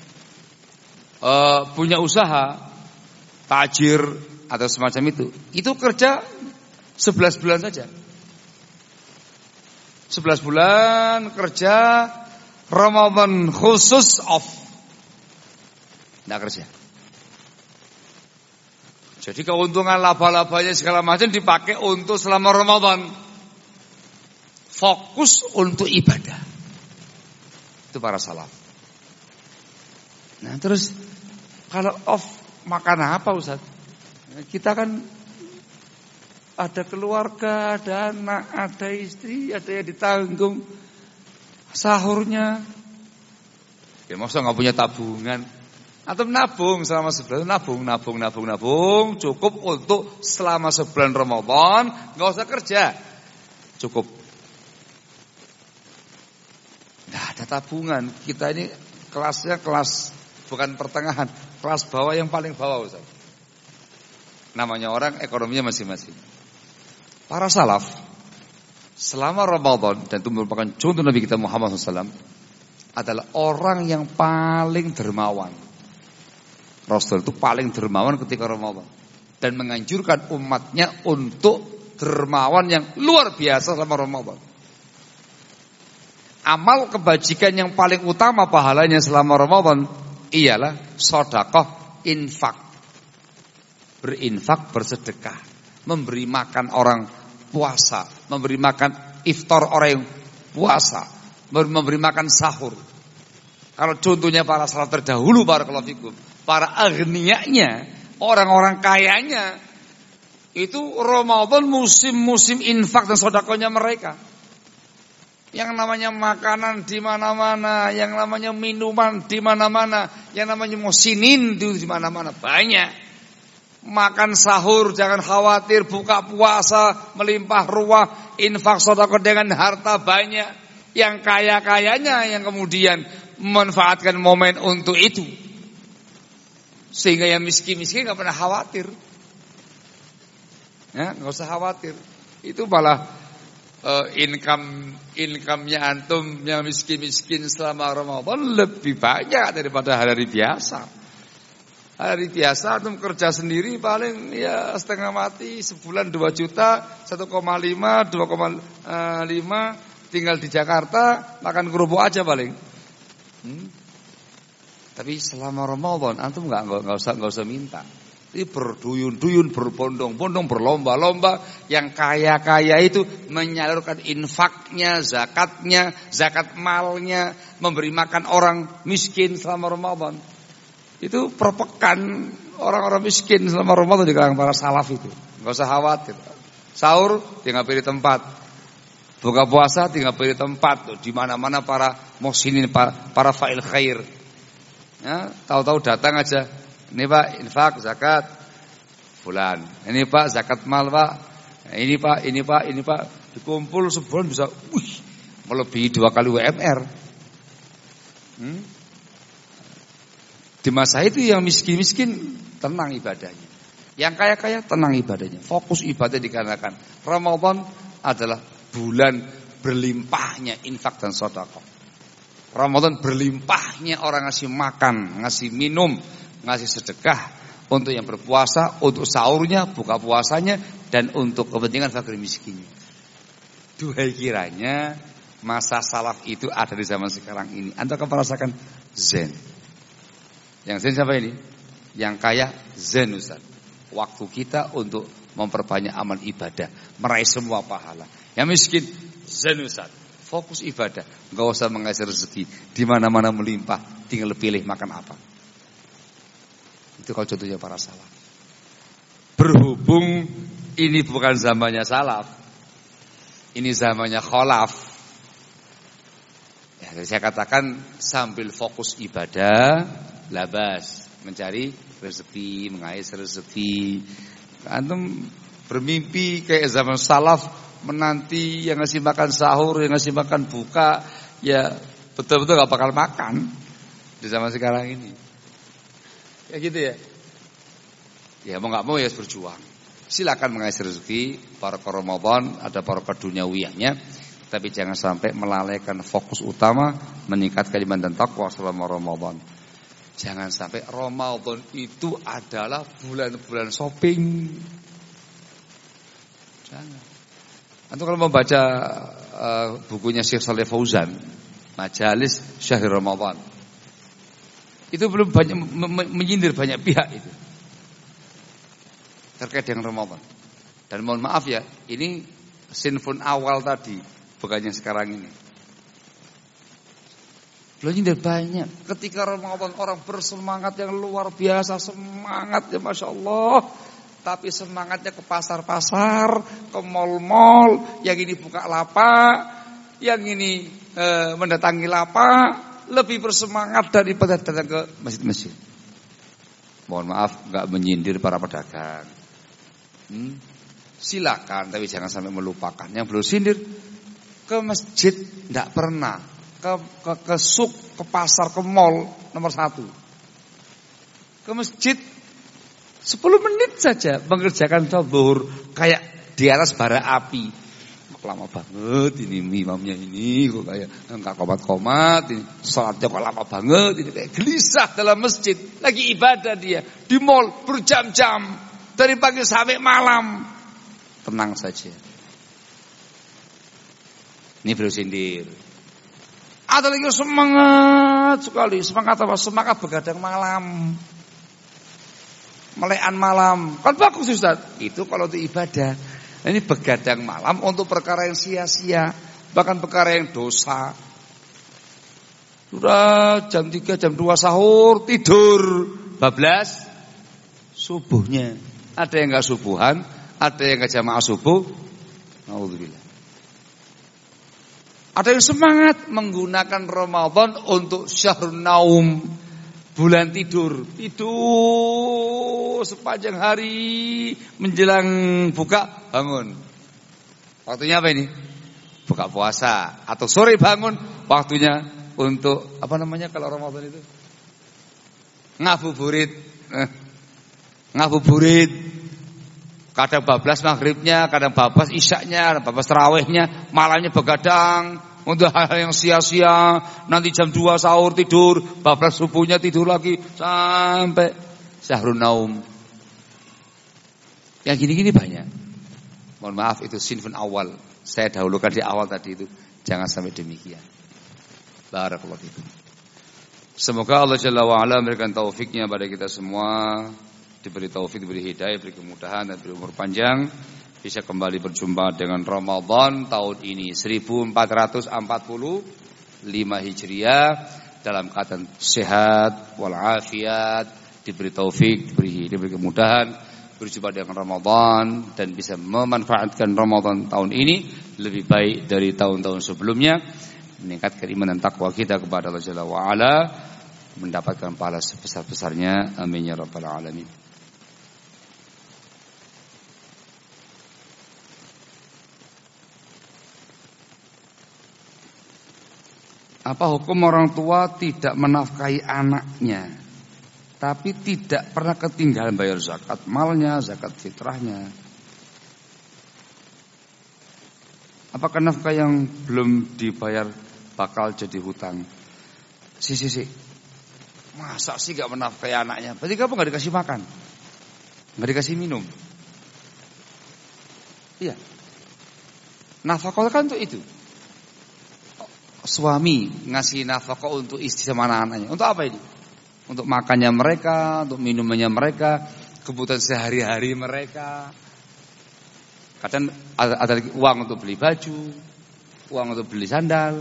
uh, punya usaha, tajir atau semacam itu, itu kerja sebelas bulan saja. sebelas bulan kerja, Ramadan khusus off. Tidak kerja. Jadi keuntungan laba-labanya segala macam dipakai untuk selama Ramadan. Fokus untuk ibadah. Itu para salaf. Nah terus kalau off makan apa Ustaz? Kita kan ada keluarga, ada anak, ada istri, ada yang ditanggung. Sahurnya, ya masa nggak punya tabungan? Atau nabung selama sebulan, nabung, nabung, nabung, nabung, cukup untuk selama sebulan Ramadan, nggak usah kerja, cukup. Nggak ada tabungan. Kita ini kelasnya kelas bukan pertengahan, kelas bawah yang paling bawah, Ustaz. Namanya orang ekonominya masing-masing. Para salaf selama Ramadan, dan itu merupakan contoh Nabi kita Muhammad shallallahu alaihi wasallam, adalah orang yang paling dermawan. Rasul itu paling dermawan ketika Ramadan, dan menganjurkan umatnya untuk dermawan yang luar biasa selama Ramadan. Amal kebajikan yang paling utama pahalanya selama Ramadan ialah sedekah, infak. Berinfak, bersedekah, memberi makan orang puasa, memberi makan iftar orang yang puasa, memberi makan sahur. Kalau contohnya para salaf terdahulu, barakallahu fikum, para aghniyanya, orang-orang kayanya, itu Ramadan musim-musim infak dan sedekahnya mereka. Yang namanya makanan di mana-mana, yang namanya minuman di mana-mana, yang namanya musinin di mana-mana, banyak. Makan sahur jangan khawatir, buka puasa melimpah ruah, infak sedekah dengan harta banyak. Yang kaya-kayanya yang kemudian memanfaatkan momen untuk itu, sehingga yang miskin-miskin nggak pernah khawatir. Ya, nggak usah khawatir. Itu malah uh, income income-nya antum yang miskin-miskin selama Ramadan lebih banyak daripada hari-hari biasa. Hari biasa antum kerja sendiri paling ya setengah mati, sebulan dua juta, satu koma lima, dua koma lima, tinggal di Jakarta makan kerupuk aja paling. Hmm? Tapi selama Ramadan antum nggak nggak usah nggak usah minta. Ini berduyun-duyun, berbondong-bondong, berlomba-lomba. Yang kaya-kaya itu menyalurkan infaknya, zakatnya, zakat malnya, memberi makan orang miskin selama Ramadan. Itu perpekan orang-orang miskin selama Ramadan di kalangan para salaf itu. Enggak usah khawatir. Sahur tinggal pilih tempat. Buka puasa tinggal pilih tempat. Tuh, di mana-mana para muhsinin, para, para fa'il khair. Ya, tahu-tahu datang aja. Ini Pak, infak, zakat fulan. Ini Pak, zakat mal Pak. Ini Pak, ini Pak, ini Pak. Dikumpul sebulan bisa wih, melebihi dua kali W M R. Hmm? Di masa itu yang miskin-miskin tenang ibadahnya, yang kaya-kaya tenang ibadahnya, fokus ibadah dikarenakan Ramadan adalah bulan berlimpahnya infak dan sedekah. Ramadan berlimpahnya orang ngasih makan, ngasih minum, ngasih sedekah untuk yang berpuasa, untuk sahurnya, buka puasanya, dan untuk kepentingan fakir miskinnya. Duhai kiranya masa salaf itu ada di zaman sekarang ini. Anda akan merasakan zen. Yang zen siapa ini? Yang kaya zen Ustaz. Waktu kita untuk memperbanyak amal ibadah, meraih semua pahala. Yang miskin zen Ustaz. Fokus ibadah, enggak usah mengais rezeki, di mana-mana melimpah, tinggal pilih makan apa. Itu kalau contohnya para salaf. Berhubung ini bukan zamannya salaf, ini zamannya kholaf. Ya, saya katakan sambil fokus ibadah, labas, mencari rezeki, mengais rezeki. Antum bermimpi kayak zaman salaf, menanti yang ngasih makan sahur, yang ngasih makan buka, ya betul-betul gak bakal makan di zaman sekarang ini. Ya gitu ya. Ya mau gak mau ya berjuang. Silakan mengais rezeki, para Ramadan, ada para duniawiyahnya, tapi jangan sampai melalaikan fokus utama meningkatkan iman dan takwa selama Ramadan. Jangan sampai Ramadan itu adalah bulan-bulan shopping. Jangan. Antum kalau membaca uh, bukunya Syekh Shalih Fauzan, Majalis Syahr Ramadan, itu belum banyak menyindir banyak pihak itu terkait dengan Ramadan. Dan mohon maaf ya, ini sinful awal tadi, bukan yang sekarang ini. Belum nyindir banyak. Ketika Ramadan orang bersemangat yang luar biasa, semangat ya Masya Allah. Tapi semangatnya ke pasar-pasar, ke mal-mal, yang ini buka lapak, yang ini e, mendatangi lapak lebih bersemangat daripada datang ke masjid-masjid. Mohon maaf, nggak menyindir para pedagang. Hmm? Silakan, tapi jangan sampai melupakan. Yang belum sindir ke masjid nggak pernah, ke, ke ke suk, ke pasar, ke mall nomor satu. Ke masjid sepuluh menit saja mengerjakan zuhur kayak di atas bara api. Lama banget ini imamnya ini kok kayak enggak komat-komat ini. Salatnya kok lama banget ini, kayak gelisah dalam masjid. Lagi ibadah dia di mall berjam-jam dari pagi sampai malam. Tenang saja. Ini belum sindir. Ada lagi semangat sekali. Semangat apa? Semangat begadang malam. Melekan malam. Kan bagus Ustaz. Itu kalau untuk ibadah. Ini begadang malam untuk perkara yang sia-sia. Bahkan perkara yang dosa. Sudah jam tiga, jam dua sahur, tidur. Bablas subuhnya. Ada yang enggak subuhan, ada yang enggak jamaah subuh. Nauzubillah. Ada yang semangat menggunakan Ramadan untuk syahrun naum, bulan tidur. Tidur sepanjang hari menjelang buka bangun. Waktunya apa ini? Buka puasa. Atau sore bangun, waktunya untuk apa namanya kalau Ramadan itu? Ngabuburit. Eh, ngabuburit. Kadang bablas maghribnya, kadang bablas isyaknya, kadang bablas tarawihnya, malamnya begadang untuk hal-hal yang sia-sia. Nanti jam dua sahur tidur, bablas subuhnya tidur lagi sampai syahrun naum. Yang gini-gini banyak. Mohon maaf, itu sinfun awal. Saya dahulukan di awal tadi itu. Jangan sampai demikian. Barakallahu fikum. Semoga Allah Jalla wa Ala memberikan taufiknya pada kita semua. Diberi taufik, diberi hidayah, diberi kemudahan dan diberi umur panjang, bisa kembali berjumpa dengan Ramadan tahun ini seribu empat ratus empat puluh lima Hijriah dalam keadaan sehat walafiat, diberi taufik, diberi diberi kemudahan, berjumpa dengan Ramadan dan bisa memanfaatkan Ramadan tahun ini lebih baik dari tahun-tahun sebelumnya, meningkatkan iman dan takwa kita kepada Allah Jalla wa Ala, mendapatkan pahala sebesar-besarnya. Amin ya rabbal alamin. Apa hukum orang tua tidak menafkahi anaknya, tapi tidak pernah ketinggalan bayar zakat malnya, zakat fitrahnya? Apakah nafkah yang belum dibayar bakal jadi hutang? Si si si, masa sih gak menafkahi anaknya? Berarti kamu gak dikasih makan, gak dikasih minum. Iya, nafkah kan untuk itu. Suami ngasih nafkah untuk istri sama anak-anaknya. Untuk apa ini? Untuk makannya mereka, untuk minumannya mereka, kebutuhan sehari-hari mereka. Kadang ada, ada uang untuk beli baju, uang untuk beli sandal.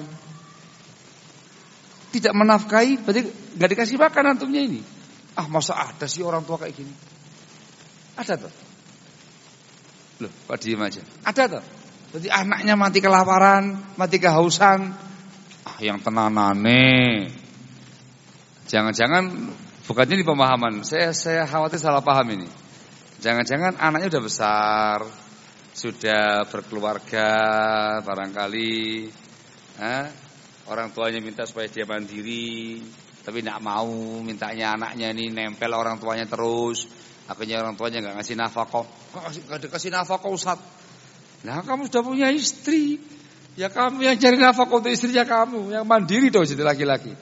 Tidak menafkahi, berarti nggak dikasih makan antumnya ini. Ah, masa ada sih orang tua kayak gini? Ada tuh. Loh, kok diem aja? Ada tuh. Berarti anaknya mati kelaparan, mati kehausan. Ah, yang tenanane. Jangan-jangan bukannya di pemahaman. Saya saya khawatir salah paham ini. Jangan-jangan anaknya udah besar, sudah berkeluarga, barangkali eh, orang tuanya minta supaya dia mandiri, tapi tidak mau, mintanya anaknya ini nempel orang tuanya terus. Akhirnya orang tuanya nggak ngasih nafkah. Kok nggak dikasih nafkah Ustaz? Nah, kamu sudah punya istri. Ya kamu yang cari nafkah untuk istrinya kamu, yang mandiri dong jadi laki-laki.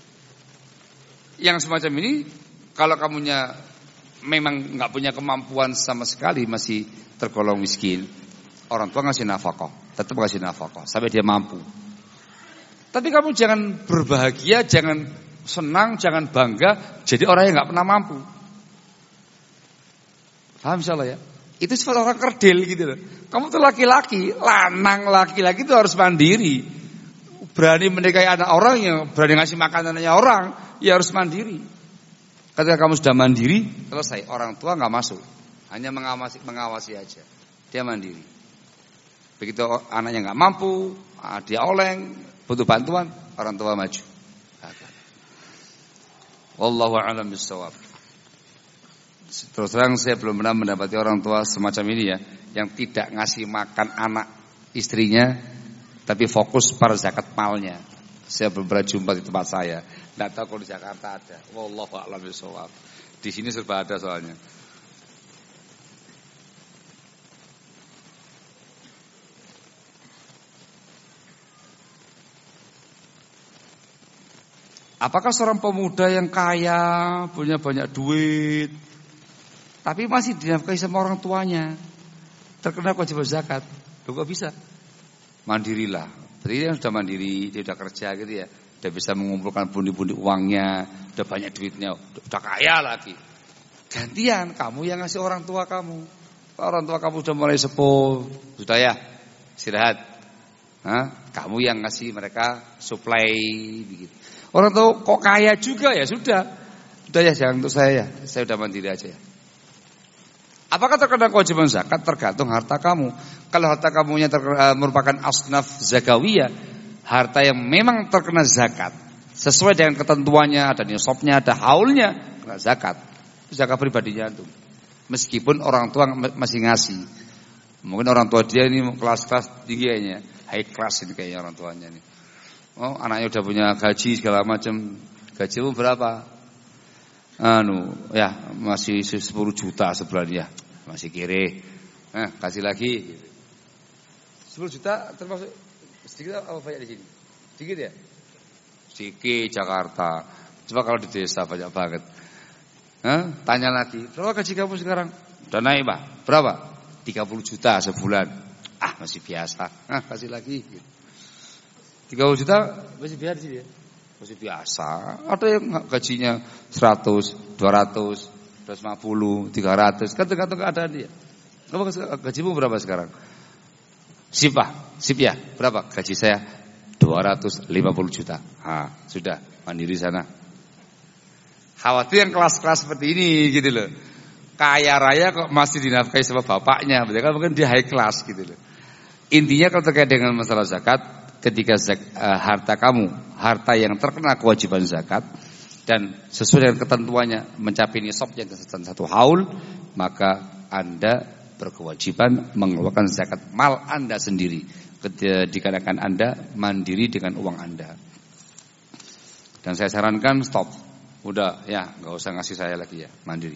Yang semacam ini, kalau kamunya memang nggak punya kemampuan sama sekali, masih tergolong miskin, orang tua ngasih nafkah, tetap ngasih nafkah sampai dia mampu. Tapi kamu jangan berbahagia, jangan senang, jangan bangga jadi orang yang nggak pernah mampu. Paham insyaallah ya? Itu sifat orang kerdil gitu loh. Kamu tuh laki-laki, lanang laki-laki itu harus mandiri. Berani menikahi anak orang, yang berani ngasih makan anaknya orang, ya harus mandiri. Ketika kamu sudah mandiri, selesai. Orang tua nggak masuk, hanya mengawasi, mengawasi aja. Dia mandiri. Begitu anaknya nggak mampu, dia oleng, Butuh bantuan, orang tua maju. Wallahu a'lam bishawab. Terus terang saya belum pernah mendapati orang tua semacam ini ya, yang tidak ngasih makan anak istrinya, tapi fokus pada zakat malnya. Saya belum pernah jumpa di tempat saya. Tidak tahu kalau di Jakarta ada. Wallahu a'lam bishawab. Di sini serba ada soalnya. Apakah seorang pemuda yang kaya, punya banyak duit, tapi masih dinafkahi sama orang tuanya, terkena kewajiban zakat? Loh, kok bisa? Mandirilah. Berarti dia sudah mandiri, dia sudah kerja gitu ya, sudah bisa mengumpulkan pundi-pundi uangnya, sudah banyak duitnya, sudah kaya lagi. Gantian kamu yang ngasih orang tua kamu. Orang tua kamu sudah mulai sepuh, sudah ya, istirahat. Hah? Kamu yang ngasih mereka supply begitu. Orang tahu kok kaya juga ya sudah, sudah ya jangan untuk saya ya, saya sudah mandiri aja ya. Apakah terkena kewajiban zakat? Tergantung harta kamu. Kalau harta kamunya ter- merupakan asnaf zakawiyah, harta yang memang terkena zakat, sesuai dengan ketentuannya, ada nisabnya, ada haulnya, kena zakat. Zakat pribadinya itu. Meskipun orang tua masih ngasih, mungkin orang tua dia ini kelas-kelas tinggi kayaknya, high class ini kayaknya orang tuanya ini. Oh, anaknya udah punya gaji segala macam. Gajimu berapa? Anu, ya masih sepuluh juta sebulan ya. Masih kiri. Eh, kasih lagi. sepuluh juta termasuk sedikit apa banyak di sini? Sedikit ya? Sedikit Jakarta. Coba kalau di desa banyak banget. Eh, tanya lagi, berapa gaji kamu sekarang? Udah naik, Pak. Berapa? tiga puluh juta sebulan. Ah, masih biasa. Ah, kasih lagi. tiga puluh juta masih biasa sih ya. Masih biasa. Ada yang gajinya seratus, dua ratus, dua ratus lima puluh, tiga ratus. Kan tergantung keadaan dia. Kamu gajimu berapa sekarang? Sip Pak, sip ya. Berapa? Gaji saya dua ratus lima puluh juta. Ah, sudah mandiri sana. Khawatir yang kelas-kelas seperti ini gitu loh. Kaya raya kok masih dinafkahi sama bapaknya. Berarti kan mungkin dia high class gitu loh. Intinya kalau terkait dengan masalah zakat, ketika zak, uh, harta kamu, harta yang terkena kewajiban zakat dan sesuai dengan ketentuannya mencapai nisabnya dan satu haul, maka Anda berkewajiban mengeluarkan zakat mal Anda sendiri. Dikarenakan Anda mandiri dengan uang Anda. Dan saya sarankan stop. Udah ya, nggak usah ngasih saya lagi ya, mandiri.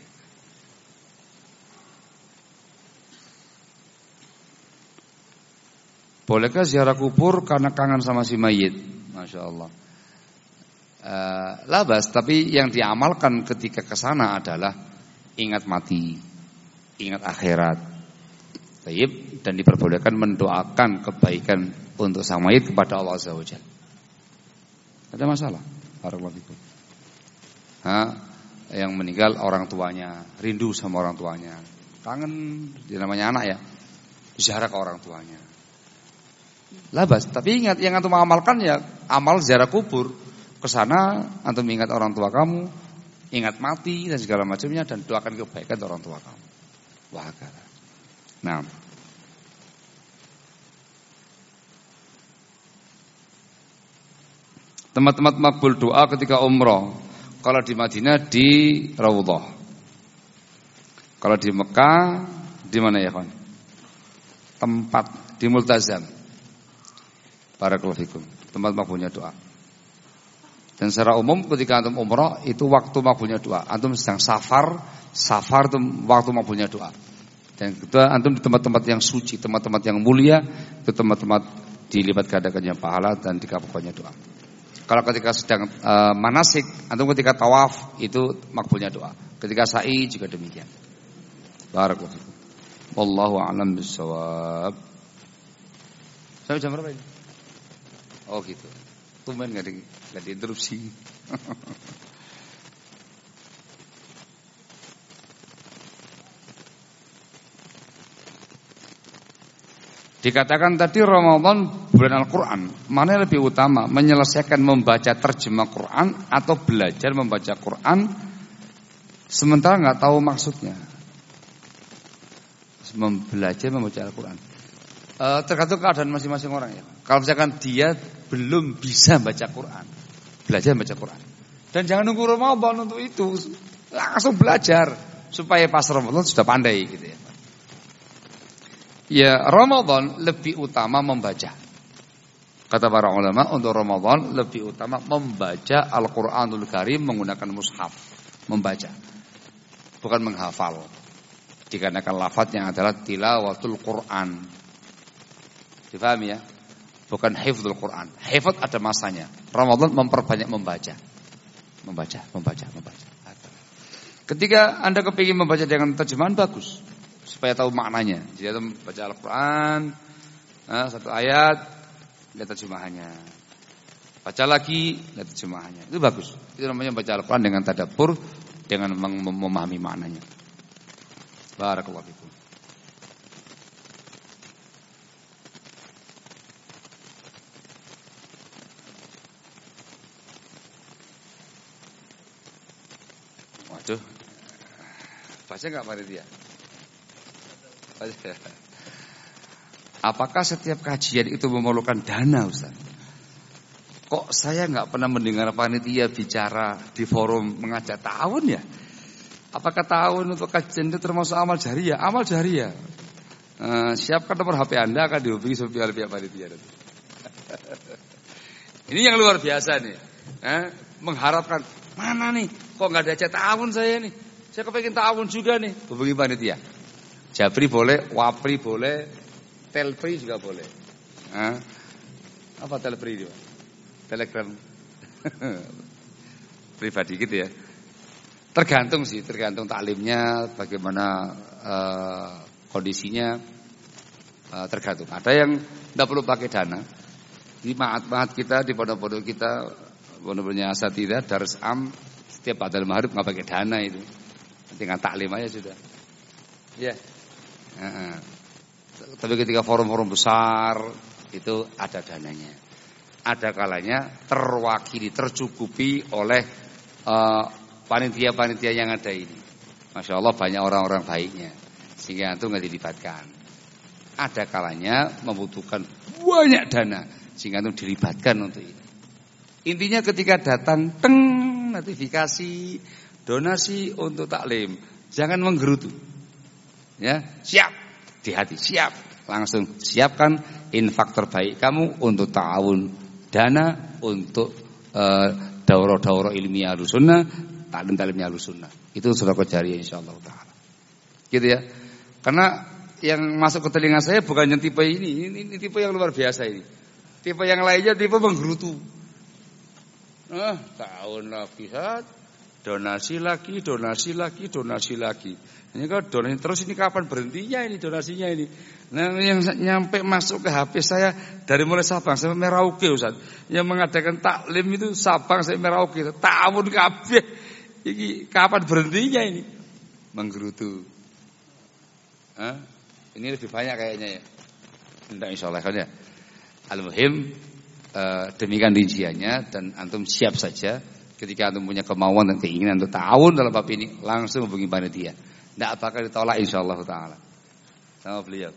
Bolehkah ziarah kubur karena kangen sama si mayit? Masya Allah. Uh, labas, tapi yang diamalkan ketika kesana adalah ingat mati, ingat akhirat. Baik, dan diperbolehkan mendoakan kebaikan untuk sang mayit kepada Allah Azza wa Jalla. Ada masalah? Barakallahu fikum. Ha, yang meninggal orang tuanya, rindu sama orang tuanya, kangen, dia namanya anak ya, ziarah ke orang tuanya. Labas, tapi ingat yang antum amalkan ya amal ziarah kubur. Kesana antum ingat orang tua kamu, ingat mati dan segala macamnya, dan doakan kebaikan orang tua kamu. Wah, nah, tempat-tempat makbul doa ketika umroh. Kalau di Madinah di Raudhah. Kalau di Mekah di mana ya, kawan? Tempat di Multazam. Barakallahu fikum. Tempat makbulnya doa. Dan secara umum ketika antum umrah itu waktu makbulnya doa. Antum sedang safar, safar itu waktu makbulnya doa. Dan kedua antum di tempat-tempat yang suci, tempat-tempat yang mulia, itu tempat-tempat dilipat gandakannya pahala dan dikabulkannya doa. Kalau ketika sedang uh, manasik, antum ketika tawaf itu makbulnya doa. Ketika sa'i juga demikian. Barakallahu fikum. Wallahu a'lam bishawab. Sampai jam berapa ini? Oh gitu. Tumben enggak di enggak diinterupsi. Dikatakan tadi Ramadan bulan Al-Quran, mana yang lebih utama, menyelesaikan membaca terjemah Quran atau belajar membaca Quran sementara nggak tahu maksudnya? Belajar membaca Al-Quran. Uh, tergantung keadaan masing-masing orang ya. Kalau misalkan dia belum bisa baca Quran, belajar baca Quran. Dan jangan nunggu Ramadan untuk itu, langsung belajar supaya pas Ramadan sudah pandai gitu ya. Ya, Ramadan lebih utama membaca. Kata para ulama, untuk Ramadan lebih utama membaca Al-Qur'anul Karim menggunakan mushaf, membaca. Bukan menghafal. Dikarenakan lafadznya adalah tilawatul Quran. Difahami ya? Bukan hifdzul Quran. Hifdz ada masanya. Ramadan memperbanyak membaca. Membaca, membaca, membaca. Ketika Anda kepingin membaca dengan terjemahan bagus, supaya tahu maknanya. Jadi Anda membaca Al-Quran, nah, satu ayat, lihat terjemahannya. Baca lagi, lihat terjemahannya. Itu bagus. Itu namanya baca Al-Quran dengan tadabbur, dengan mem memahami maknanya. Barakallahu fikum. Waduh, baca nggak panitia? Apakah setiap kajian itu memerlukan dana, Ustaz? Kok saya nggak pernah mendengar panitia bicara di forum mengajak ta'awun ya? Apakah ta'awun untuk kajian itu termasuk amal jariah? Amal jariah. Uh, siapkan nomor H P Anda akan dihubungi oleh pihak panitia. Ini yang luar biasa nih. Eh, mengharapkan mana nih? Kok nggak diajak ta'awun saya nih? Saya kepengen ta'awun juga nih. Hubungi panitia. Jabri boleh, Wapri boleh, Telpri juga boleh. Hah? Apa Telpri itu? Telegram pribadi gitu ya. Tergantung sih, tergantung taklimnya, bagaimana uh, kondisinya, uh, tergantung. Ada yang tidak perlu pakai dana. Di maat-maat kita, di pondok-pondok kita, pondok-pondoknya asatidzah, Darus Am, setiap Ba'dal Maghrib nggak pakai dana itu, tinggal taklim aja sudah. Ya. Uh-uh. Tapi ketika forum-forum besar itu ada dananya. Ada kalanya terwakili, tercukupi oleh uh, panitia-panitia yang ada ini. Masya Allah banyak orang-orang baiknya, sehingga itu nggak dilibatkan. Ada kalanya membutuhkan banyak dana, sehingga itu dilibatkan untuk ini. Intinya ketika datang teng notifikasi donasi untuk taklim, jangan menggerutu. Ya, siap di hati, siap langsung siapkan infak terbaik kamu untuk ta'awun, dana untuk uh, daurah-daurah ilmiah Ahlussunnah, taklim-taklimnya Ahlussunnah. Itu sedekah jariyah insyaallah taala. Gitu ya. Karena yang masuk ke telinga saya bukan yang tipe ini, ini, ini tipe yang luar biasa ini. Tipe yang lainnya tipe menggerutu. Ah, tahun lagi, donasi lagi, donasi lagi, donasi lagi. Ini kan donasi terus, ini kapan berhentinya ini donasinya ini? Nah, yang nyampe masuk ke H P saya dari mulai Sabang sampai Merauke, Ustaz. Yang mengadakan taklim itu Sabang sampai Merauke, tahun kabeh. Ini kapan berhentinya ini? Menggerutu. Hah? Ini lebih banyak kayaknya ya. Entah insyaallah kan ya. Al-muhim Uh, demikian rinciannya, dan antum siap saja ketika antum punya kemauan dan keinginan untuk ta'awun dalam bab ini, langsung hubungi panitia. Tidak apakah ditolak insyaallah taala sama beliau.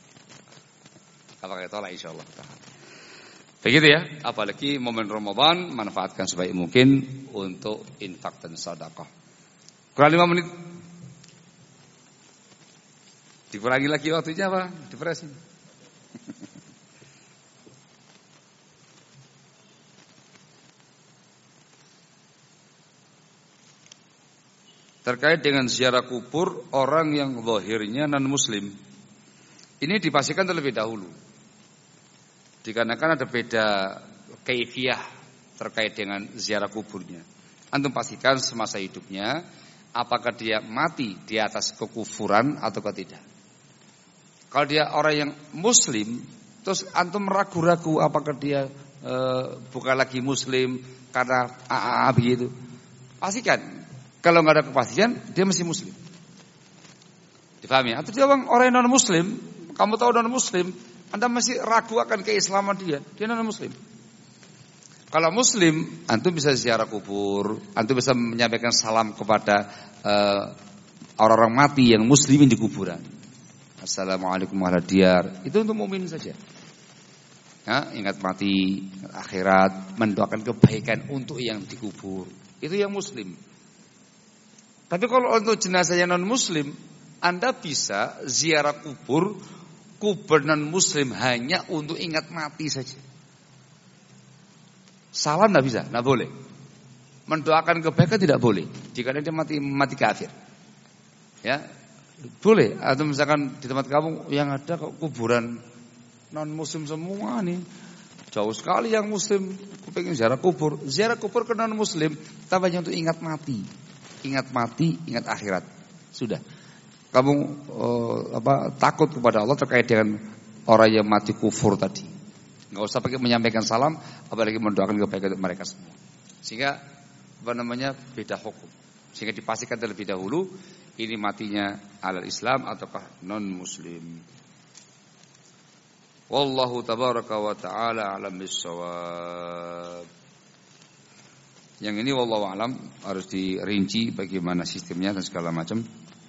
Apakah ditolak insyaallah taala. Begitu ya, apalagi momen Ramadan, manfaatkan sebaik mungkin untuk infak dan sedekah. Kurang lima menit. Dikurangi lagi waktunya apa? Depresi. Terkait dengan ziarah kubur orang yang zahirnya non muslim, ini dipastikan terlebih dahulu. Dikarenakan ada beda kaifiyah terkait dengan ziarah kuburnya. Antum pastikan semasa hidupnya apakah dia mati di atas kekufuran atau tidak. Kalau dia orang yang muslim, terus antum ragu-ragu apakah dia e, bukan lagi muslim karena A A begitu, pastikan. Kalau nggak ada kepastian, dia masih muslim. Difahami? Atau dia orang yang non muslim, kamu tahu non muslim, Anda masih ragu akan keislaman dia, dia non muslim. Kalau muslim, antum bisa ziarah kubur, antum bisa menyampaikan salam kepada uh, orang-orang mati yang muslimin di kuburan. Assalamualaikum warahmatullahi wabarakatuh. Itu untuk mukmin saja. Ya, ingat mati, ingat akhirat, mendoakan kebaikan untuk yang dikubur. Itu yang muslim. Tapi kalau untuk jenazah yang non muslim, Anda bisa ziarah kubur kubur non muslim hanya untuk ingat mati saja. Salam tidak bisa, tidak boleh. Mendoakan kebaikan tidak boleh. Jika dia mati mati kafir, ya boleh. Atau misalkan di tempat kamu yang ada kuburan non muslim semua nih, jauh sekali yang muslim. Aku pengen ziarah kubur, ziarah kubur ke non muslim, tapi hanya untuk ingat mati, ingat mati, ingat akhirat. Sudah. Kamu uh, apa takut kepada Allah terkait dengan orang yang mati kufur tadi. Enggak usah pakai menyampaikan salam, apalagi mendoakan kebaikan untuk mereka semua. Sehingga apa namanya beda hukum. Sehingga dipastikan terlebih dahulu ini matinya alal Islam ataukah non muslim. Wallahu tabaraka wa taala alam bissawab. Yang ini wallahu alam harus dirinci bagaimana sistemnya dan segala macam.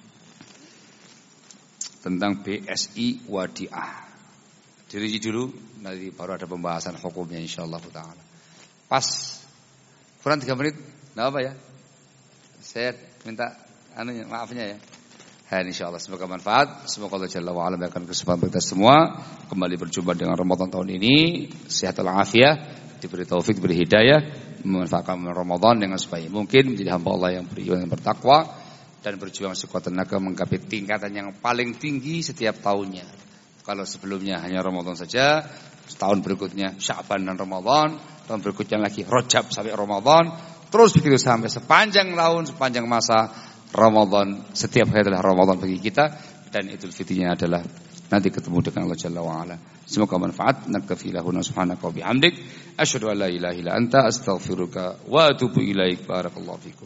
Tentang B S I Wadiah. Dirinci dulu, nanti baru ada pembahasan hukumnya insyaallah taala. Pas kurang tiga menit, enggak apa ya? Saya minta anunya, maafnya ya. Dan insyaallah semoga manfaat, semoga Allah Jalla wa ala memberikan kesempatan kita semua kembali berjumpa dengan Ramadan tahun ini sehat walafiat, diberi taufik, diberi hidayah, memanfaatkan Ramadan dengan sebaik mungkin menjadi hamba Allah yang beriman dan bertakwa dan berjuang sekuat tenaga menggapai tingkatan yang paling tinggi setiap tahunnya. Kalau sebelumnya hanya Ramadan saja, setahun berikutnya Sya'ban dan Ramadan, tahun berikutnya lagi Rajab sampai Ramadan, terus begitu sampai sepanjang tahun, sepanjang masa Ramadan. Setiap hari adalah Ramadan bagi kita dan Idul Fitrinya adalah nanti ketemu dengan Allah Jalla wa ala. Semoga manfaat. Nakfi lahuna subhanaka wa bihamdik, asyhadu an la ilaha illa anta, astaghfiruka wa atubu ilaik. Barakallahu fikum.